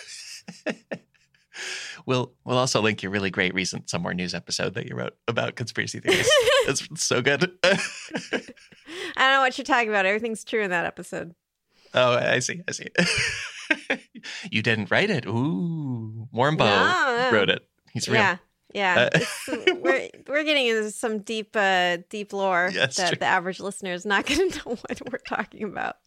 We'll also link your really great recent Somewhere News episode that you wrote about conspiracy theories. It's so good. I don't know what you're talking about. Everything's true in that episode. Oh, I see. You didn't write it. Ooh, Warren Bow No. wrote it. He's real. Yeah. We're getting into some deep lore Yes, that true. the average listener is not going to know what we're talking about.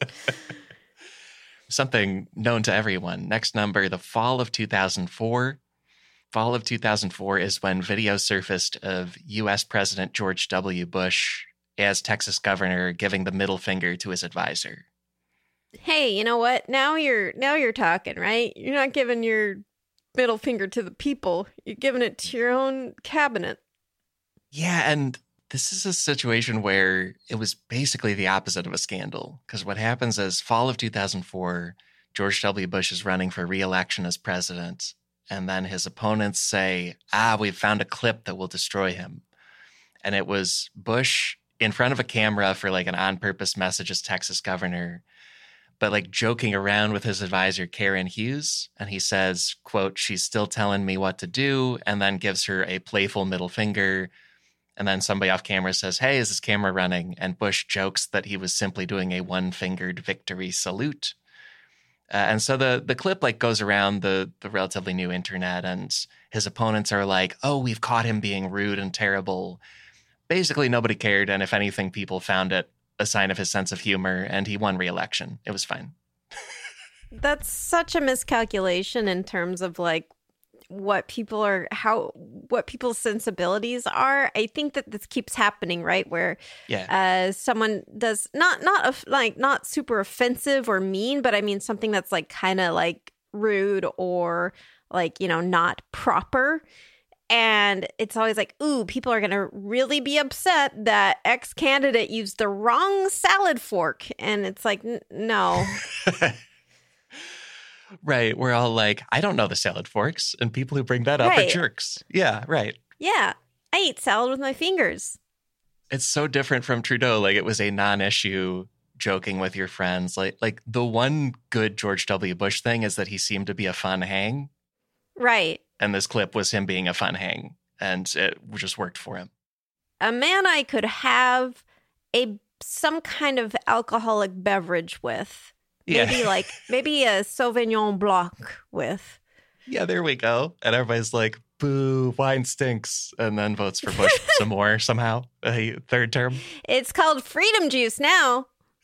Something known to everyone. Next number, the fall of 2004. Fall of 2004 is when video surfaced of U.S. President George W. Bush as Texas governor giving the middle finger to his advisor. Hey, you know what? Now you're talking, right? You're not giving your middle finger to the people. You're giving it to your own cabinet. Yeah, and this is a situation where it was basically the opposite of a scandal. Because what happens is fall of 2004, George W. Bush is running for re-election as president. And then his opponents say, we've found a clip that will destroy him. And it was Bush in front of a camera for like an on-purpose message as Texas governor, but like joking around with his advisor, Karen Hughes. And he says, quote, "She's still telling me what to do," and then gives her a playful middle finger. And then somebody off camera says, "Hey, is this camera running?" And Bush jokes that he was simply doing a one-fingered victory salute. And so the clip like goes around the relatively new internet, and his opponents are like, "Oh, we've caught him being rude and terrible." Basically, nobody cared. And if anything, people found it a sign of his sense of humor, and he won re-election. It was fine. That's such a miscalculation in terms of like what people's sensibilities are. I think that this keeps happening, right? Where someone does not super offensive or mean, but I mean something that's like kind of like rude or like, not proper. And it's always like, ooh, people are going to really be upset that X candidate used the wrong salad fork. And it's like, no. Right. We're all like, I don't know the salad forks. And people who bring that up are Right. jerks. Yeah, right. Yeah, I eat salad with my fingers. It's so different from Trudeau. Like it was a non-issue joking with your friends. Like the one good George W. Bush thing is that he seemed to be a fun hang. Right. And this clip was him being a fun hang. And it just worked for him. A man I could have some kind of alcoholic beverage with. Maybe Yeah. maybe a Sauvignon Blanc with. Yeah, there we go. And everybody's like, boo, wine stinks. And then votes for Bush some more somehow. A third term. It's called freedom juice now.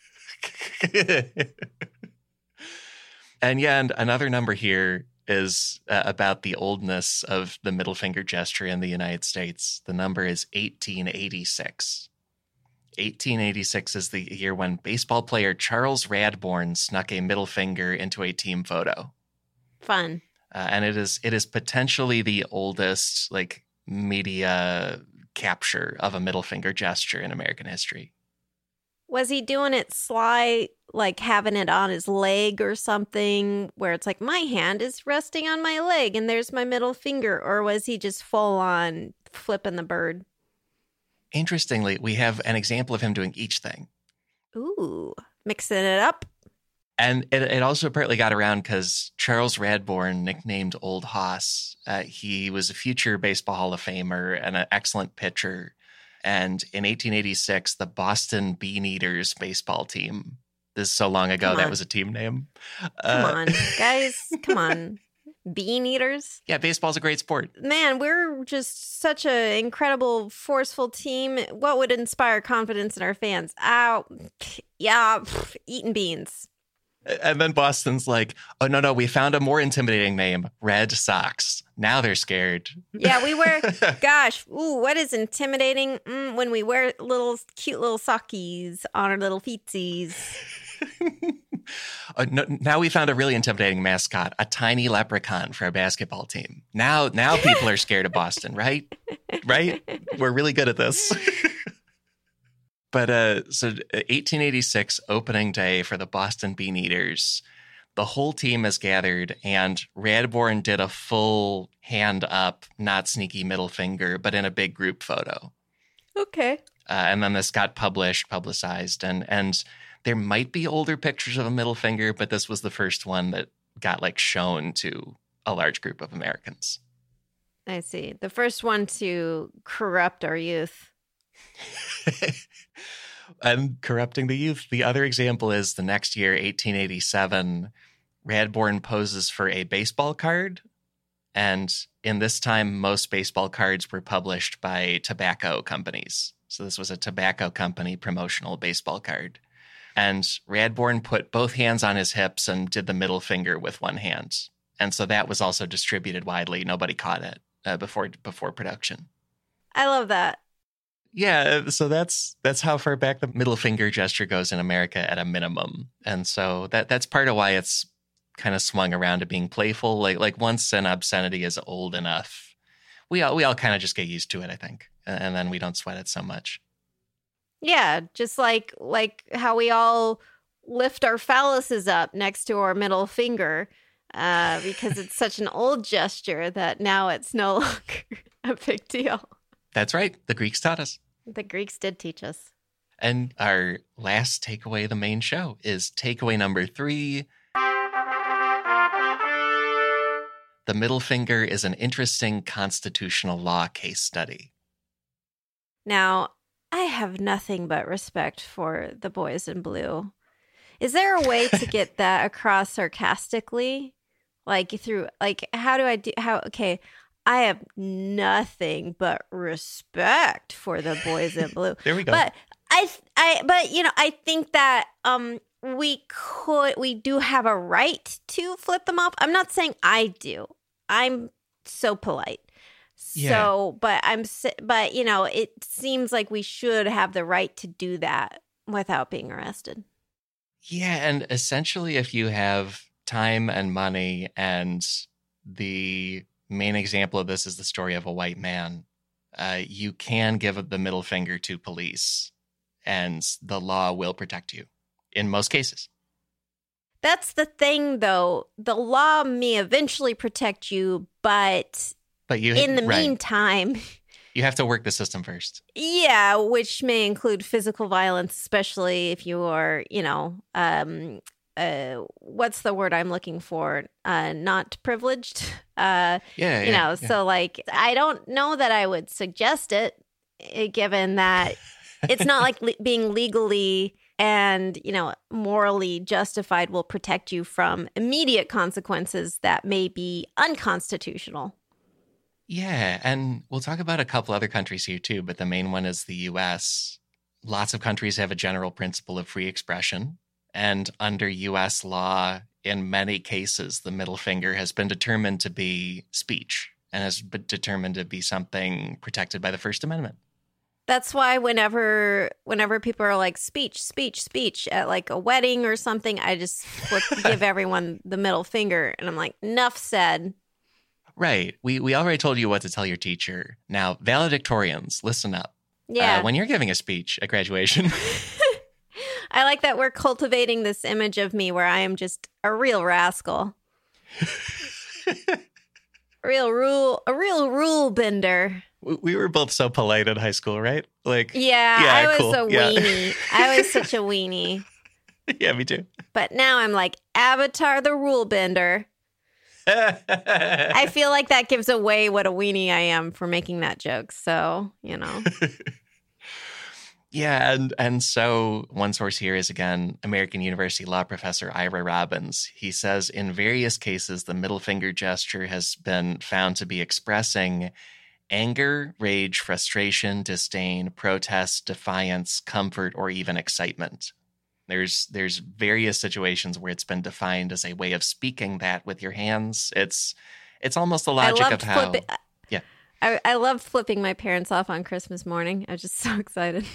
And another number here is about the oldness of the middle finger gesture in the United States. The number is 1886. 1886 is the year when baseball player Charles Radbourn snuck a middle finger into a team photo. Fun. And it is potentially the oldest like media capture of a middle finger gesture in American history. Was he doing it sly, like having it on his leg or something, where it's like, my hand is resting on my leg and there's my middle finger? Or was he just full on flipping the bird? Interestingly, we have an example of him doing each thing. Ooh, mixing it up. And it also partly got around because Charles Radbourn, nicknamed Old Hoss, he was a future Baseball Hall of Famer and an excellent pitcher. And in 1886, the Boston Beaneaters baseball team, this is so long ago, Come that on. was a team name. Come on, guys. Come on. Bean eaters. Yeah, baseball's a great sport. Man, we're just such an incredible, forceful team. What would inspire confidence in our fans? Eating beans. And then Boston's like, oh, no, we found a more intimidating name, Red Sox. Now they're scared. Yeah, we wear, gosh, what is intimidating? When we wear cute little sockies on our little feetsies. Now we found a really intimidating mascot, a tiny leprechaun for our basketball team. Now people are scared of Boston, right? Right? We're really good at this. But so 1886 opening day for the Boston Bean Eaters, the whole team is gathered, and Radbourne did a full hand up, not sneaky middle finger, but in a big group photo. Okay. And then this got publicized, and there might be older pictures of a middle finger, but this was the first one that got like shown to a large group of Americans. I see. The first one to corrupt our youth. And corrupting the youth. The other example is the next year, 1887, Radbourne poses for a baseball card. And in this time, most baseball cards were published by tobacco companies. So this was a tobacco company promotional baseball card. And Radbourne put both hands on his hips and did the middle finger with one hand. And so that was also distributed widely. Nobody caught it before production. I love that. Yeah, so that's how far back the middle finger gesture goes in America at a minimum. And so that's part of why it's kind of swung around to being playful. Like once an obscenity is old enough, we all kind of just get used to it, I think. And then we don't sweat it so much. Yeah, just like how we all lift our phalluses up next to our middle finger because it's such an old gesture that now it's no longer a big deal. That's right. The Greeks taught us. The Greeks did teach us. And our last takeaway of the main show is takeaway number 3. The middle finger is an interesting constitutional law case study. Now, I have nothing but respect for the boys in blue. Is there a way to get that across sarcastically? Okay, I have nothing but respect for the boys in blue. There we go. But I think that we do have a right to flip them off. I'm not saying I do. I'm so polite. Yeah. So, but it seems like we should have the right to do that without being arrested. Yeah, and essentially if you have time and money, and the main example of this is the story of a white man, you can give the middle finger to police and the law will protect you in most cases. That's the thing, though. The law may eventually protect you, but in the meantime, you have to work the system first. Yeah, which may include physical violence, especially if you are, what's the word I'm looking for? Not privileged. So I don't know that I would suggest it, given that it's not like being legally and, morally justified will protect you from immediate consequences that may be unconstitutional. Yeah, and we'll talk about a couple other countries here too, but the main one is the U.S. Lots of countries have a general principle of free expression. And under U.S. law, in many cases, the middle finger has been determined to be speech and has been determined to be something protected by the First Amendment. That's why whenever people are like speech at like a wedding or something, I just give everyone the middle finger. And I'm like, enough said. Right. We already told you what to tell your teacher. Now, valedictorians, listen up. Yeah. When you're giving a speech at graduation... I like that we're cultivating this image of me where I am just a real rascal. a real rule bender. We were both so polite in high school, right? I was cool. a weenie. I was such a weenie. Yeah, me too. But now I'm like Avatar the rule bender. I feel like that gives away what a weenie I am for making that joke. So, Yeah, and so one source here is, again, American University law professor Ira Robbins. He says in various cases, the middle finger gesture has been found to be expressing anger, rage, frustration, disdain, protest, defiance, comfort, or even excitement. There's various situations where it's been defined as a way of speaking that with your hands. It's almost the logic of how. Yeah. I loved flipping my parents off on Christmas morning. I was just so excited.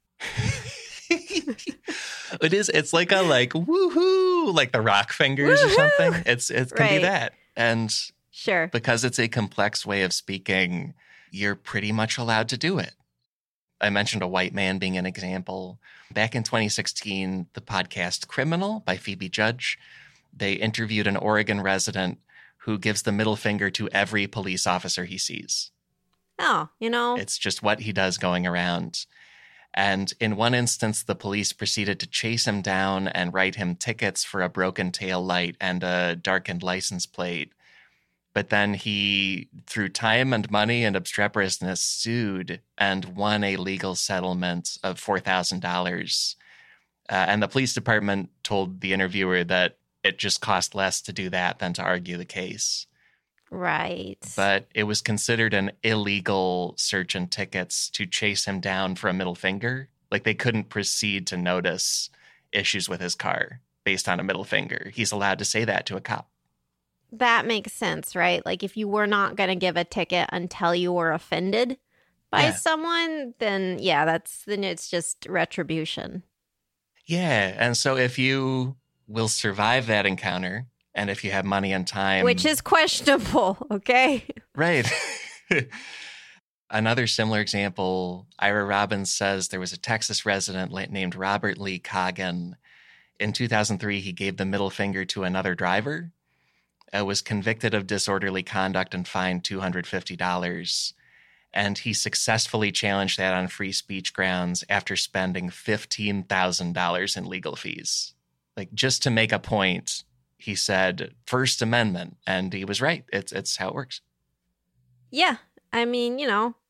It is. It's like a woohoo, like the rock fingers or something. It can be that. And sure, because it's a complex way of speaking, you're pretty much allowed to do it. I mentioned a white man being an example. Back in 2016, the podcast Criminal by Phoebe Judge, they interviewed an Oregon resident who gives the middle finger to every police officer he sees. Oh, It's just what he does going around. And in one instance, the police proceeded to chase him down and write him tickets for a broken tail light and a darkened license plate. But then he, through time and money and obstreperousness, sued and won a legal settlement of $4,000. And the police department told the interviewer that it just cost less to do that than to argue the case. Right. But it was considered an illegal search and tickets to chase him down for a middle finger. Like, they couldn't proceed to notice issues with his car based on a middle finger. He's allowed to say that to a cop. That makes sense, right? Like, if you were not going to give a ticket until you were offended by someone, then it's just retribution. Yeah. And so if you will survive that encounter, and if you have money and time, which is questionable, okay? Right. Another similar example, Ira Robbins says there was a Texas resident named Robert Lee Coggin. In 2003, he gave the middle finger to another driver, was convicted of disorderly conduct and fined $250. And he successfully challenged that on free speech grounds after spending $15,000 in legal fees. Like, just to make a point, he said First Amendment, and he was right. It's how it works. Yeah, I mean, you don't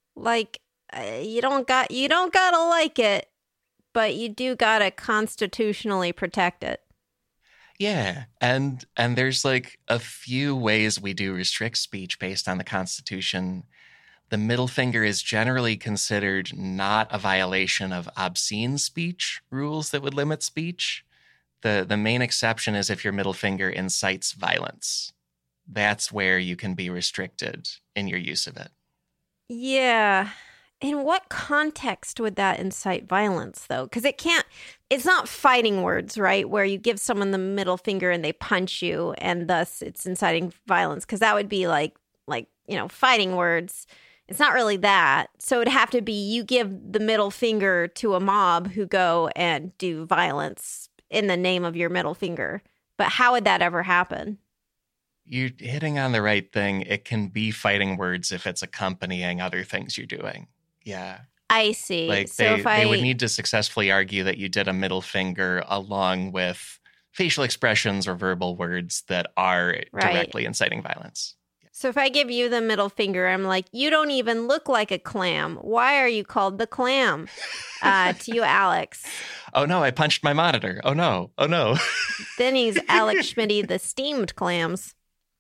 gotta like it, but you do gotta constitutionally protect it. Yeah, and there's like a few ways we do restrict speech based on the Constitution. The middle finger is generally considered not a violation of obscene speech rules that would limit speech. The main exception is if your middle finger incites violence. That's where you can be restricted in your use of it. Yeah. In what context would that incite violence, though? Because it's not fighting words, right? Where you give someone the middle finger and they punch you, and thus it's inciting violence. Because that would be like fighting words. It's not really that. So it'd have to be you give the middle finger to a mob who go and do violence in the name of your middle finger. But how would that ever happen? You're hitting on the right thing. It can be fighting words if it's accompanying other things you're doing. Yeah. I see. Like so they would need to successfully argue that you did a middle finger along with facial expressions or verbal words that are directly inciting violence. So if I give you the middle finger, I'm like, you don't even look like a clam. Why are you called the clam? To you, Alex. Oh, no, I punched my monitor. Oh, no. Oh, no. Then he's Alex Schmitty, the steamed clams.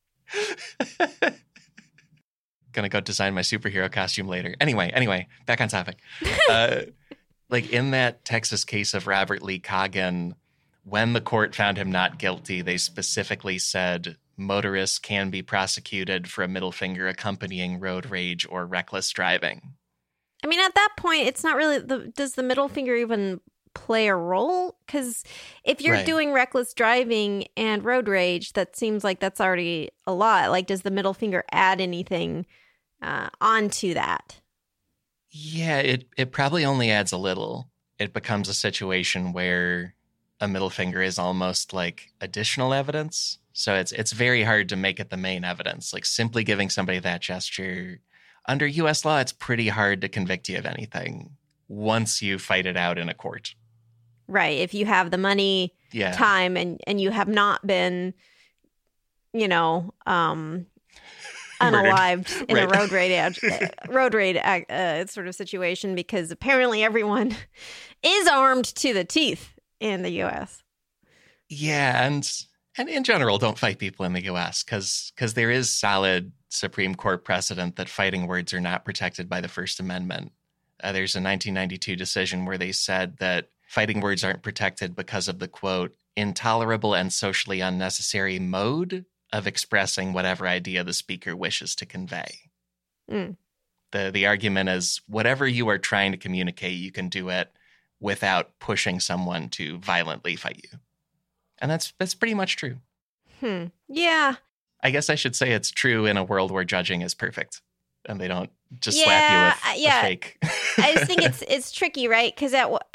Gonna go design my superhero costume later. Anyway, back on topic. Like in that Texas case of Robert Lee Coggin, when the court found him not guilty, they specifically said motorists can be prosecuted for a middle finger accompanying road rage or reckless driving. I mean, at that point, it's not really does the middle finger even play a role? Because if you're doing reckless driving and road rage, that seems like that's already a lot. Like, does the middle finger add anything onto that? Yeah, it probably only adds a little. It becomes a situation where a middle finger is almost like additional evidence. So it's very hard to make it the main evidence. Like simply giving somebody that gesture, under U.S. law, it's pretty hard to convict you of anything once you fight it out in a court. Right. If you have the money, time, and you have not been, unalived in a Right. road raid sort of situation, because apparently everyone is armed to the teeth in the U.S. Yeah, and in general, don't fight people in the U.S. because there is solid Supreme Court precedent that fighting words are not protected by the First Amendment. There's a 1992 decision where they said that fighting words aren't protected because of the, quote, intolerable and socially unnecessary mode of expressing whatever idea the speaker wishes to convey. Mm. The argument is whatever you are trying to communicate, you can do it without pushing someone to violently fight you. And that's pretty much true. Yeah. I guess I should say it's true in a world where judging is perfect and they don't just slap you with a fake. I just think it's tricky, right? Because at what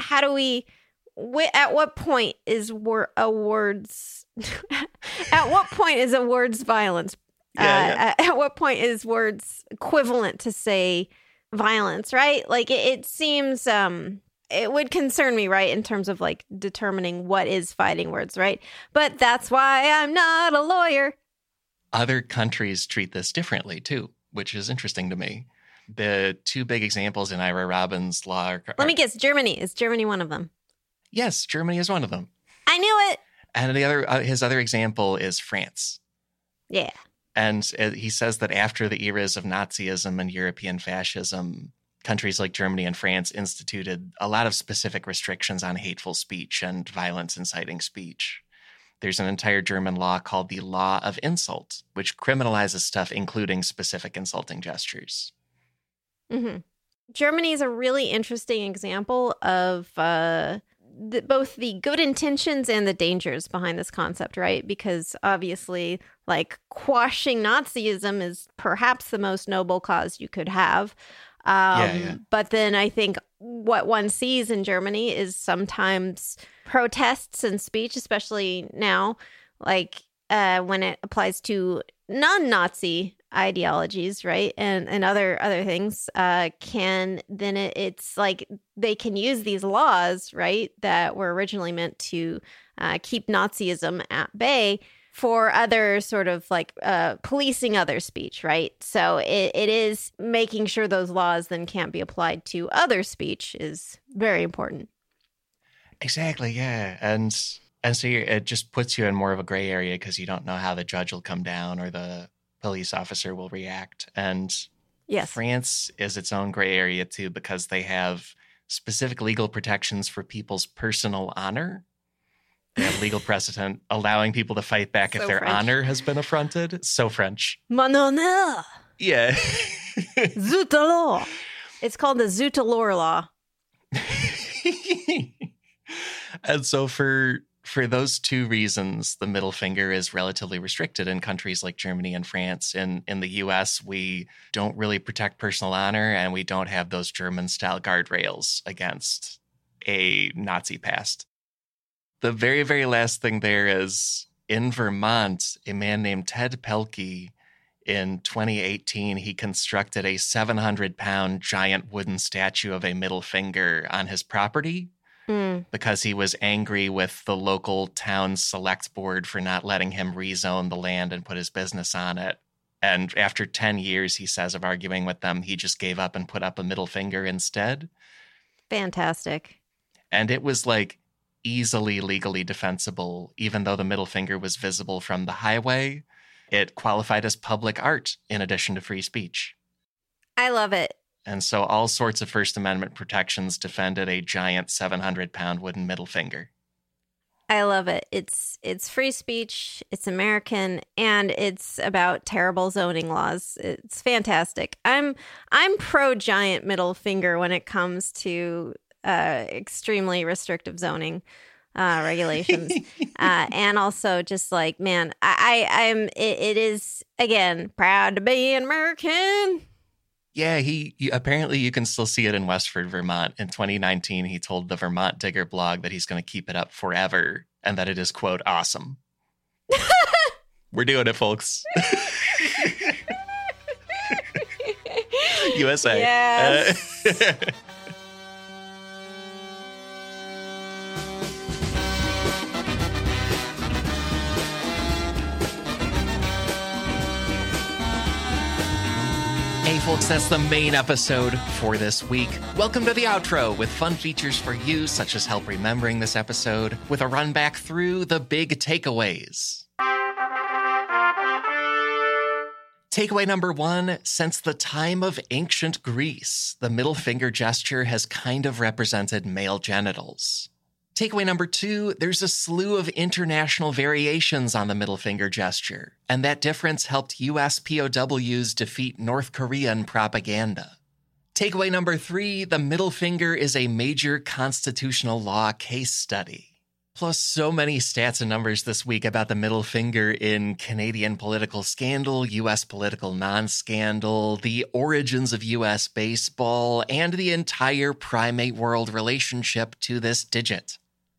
point is a word's at what point is a word's violence? At what point is words equivalent to, say, violence? Right? Like it seems. It would concern me, right, in terms of like determining what is fighting words, right? But that's why I'm not a lawyer. Other countries treat this differently too, which is interesting to me. The two big examples in Ira Robbins' law are... Let me guess, Germany. Is Germany one of them? Yes, Germany is one of them. I knew it. And his other example is France. Yeah. And he says that after the eras of Nazism and European fascism, countries like Germany and France instituted a lot of specific restrictions on hateful speech and violence inciting speech. There's an entire German law called the Law of Insult, which criminalizes stuff including specific insulting gestures. Mm-hmm. Germany is a really interesting example of both the good intentions and the dangers behind this concept, right? Because obviously, like, quashing Nazism is perhaps the most noble cause you could have. But then I think what one sees in Germany is sometimes protests and speech, especially now, like when it applies to non-Nazi ideologies, right? And other things it's like they can use these laws, right, that were originally meant to keep Nazism at bay for other sort of like policing other speech, right? So it is making sure those laws then can't be applied to other speech is very important. Exactly, yeah. And so it just puts you in more of a gray area because you don't know how the judge will come down or the police officer will react. And yes, France is its own gray area too because they have specific legal protections for people's personal honor. They have legal precedent allowing people to fight back if their French. honor has been affronted. So French. Mon honneur. Yeah. Zut alors. It's called the Zut alors law. And so for those two reasons, the middle finger is relatively restricted in countries like Germany and France. In the U.S., we don't really protect personal honor, and we don't have those German-style guardrails against a Nazi past. The very, very last thing there is, in Vermont, a man named Ted Pelkey, in 2018, he constructed a 700-pound giant wooden statue of a middle finger on his property because he was angry with the local town select board for not letting him rezone the land and put his business on it. And after 10 years, he says, of arguing with them, he just gave up and put up a middle finger instead. Fantastic. And it was like easily legally defensible, even though the middle finger was visible from the highway. It qualified as public art in addition to free speech. I love it. And so all sorts of First Amendment protections defended a giant 700-pound wooden middle finger. I love it. It's free speech, it's American, and it's about terrible zoning laws. It's fantastic. I'm pro giant middle finger when it comes to extremely restrictive zoning regulations. And also just like, man, it is, again, proud to be an American. Yeah, apparently you can still see it in Westford, Vermont. In 2019, he told the Vermont Digger blog that he's going to keep it up forever and that it is, quote, awesome. We're doing it, folks. USA. Yes. folks, that's the main episode for this week. Welcome to the outro with fun features for you, such as help remembering this episode, with a run back through the big takeaways. Takeaway number 1, since the time of ancient Greece, the middle finger gesture has kind of represented male genitals. Takeaway number 2, there's a slew of international variations on the middle finger gesture, and that difference helped US POWs defeat North Korean propaganda. Takeaway number 3, the middle finger is a major constitutional law case study. Plus, so many stats and numbers this week about the middle finger in Canadian political scandal, US political non-scandal, the origins of US baseball, and the entire primate world relationship to this digit.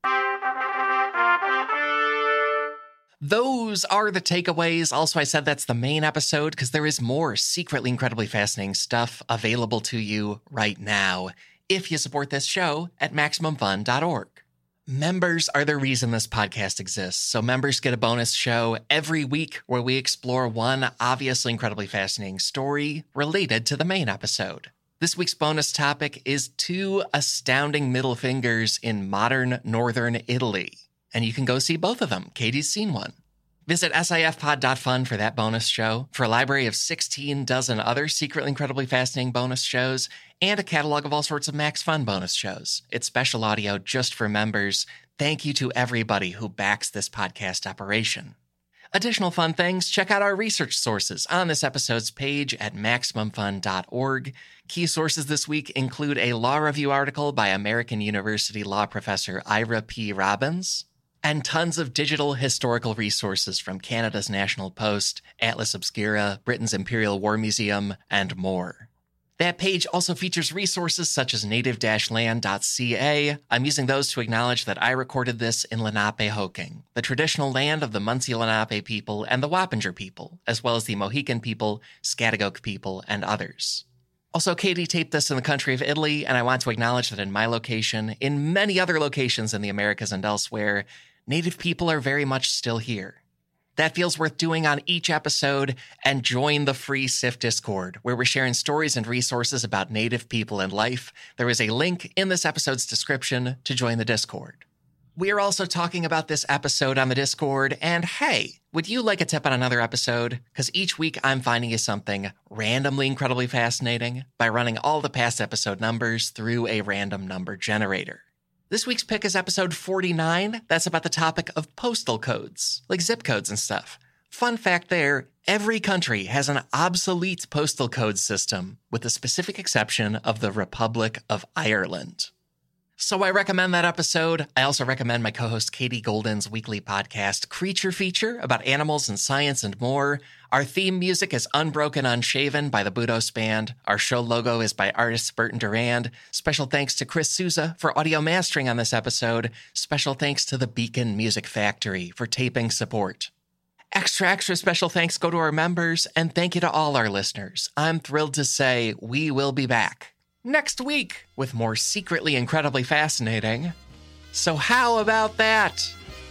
Those are the takeaways. Also, I said that's the main episode because there is more secretly incredibly fascinating stuff available to you right now if you support this show at MaximumFun.org. Members are the reason this podcast exists, so members get a bonus show every week where we explore one obviously incredibly fascinating story related to the main episode. This week's bonus topic is 2 astounding middle fingers in modern northern Italy. And you can go see both of them. Katie's seen one. Visit sifpod.fun for that bonus show, for a library of 16 dozen other secretly incredibly fascinating bonus shows, and a catalog of all sorts of Max Fun bonus shows. It's special audio just for members. Thank you to everybody who backs this podcast operation. Additional fun things, check out our research sources on this episode's page at MaximumFun.org. Key sources this week include a law review article by American University law professor Ira P. Robbins, and tons of digital historical resources from Canada's National Post, Atlas Obscura, Britain's Imperial War Museum, and more. That page also features resources such as native-land.ca. I'm using those to acknowledge that I recorded this in Lenape-Hoking, the traditional land of the Munsee Lenape people and the Wappinger people, as well as the Mohican people, Scatagook people, and others. Also, Katie taped this in the country of Italy, and I want to acknowledge that in my location, in many other locations in the Americas and elsewhere, Native people are very much still here. That feels worth doing on each episode, and join the free SIF Discord, where we're sharing stories and resources about Native people and life. There is a link in this episode's description to join the Discord. We are also talking about this episode on the Discord, and hey, would you like a tip on another episode? Because each week I'm finding you something randomly incredibly fascinating by running all the past episode numbers through a random number generator. This week's pick is episode 49. That's about the topic of postal codes, like zip codes and stuff. Fun fact there, every country has an obsolete postal code system, with the specific exception of the Republic of Ireland. So I recommend that episode. I also recommend my co-host Katie Golden's weekly podcast, Creature Feature, about animals and science and more. Our theme music is Unbroken Unshaven by the Budos Band. Our show logo is by artist Burton Durand. Special thanks to Chris Souza for audio mastering on this episode. Special thanks to the Beacon Music Factory for taping support. Extra special thanks go to our members, and thank you to all our listeners. I'm thrilled to say we will be back next week with more secretly incredibly fascinating. So how about that?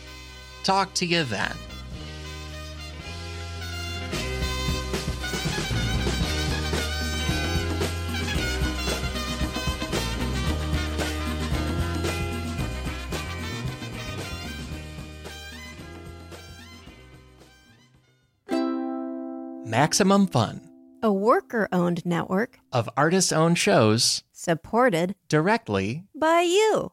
Talk to you then. Maximum Fun, A worker-owned network of artist-owned shows supported directly by you.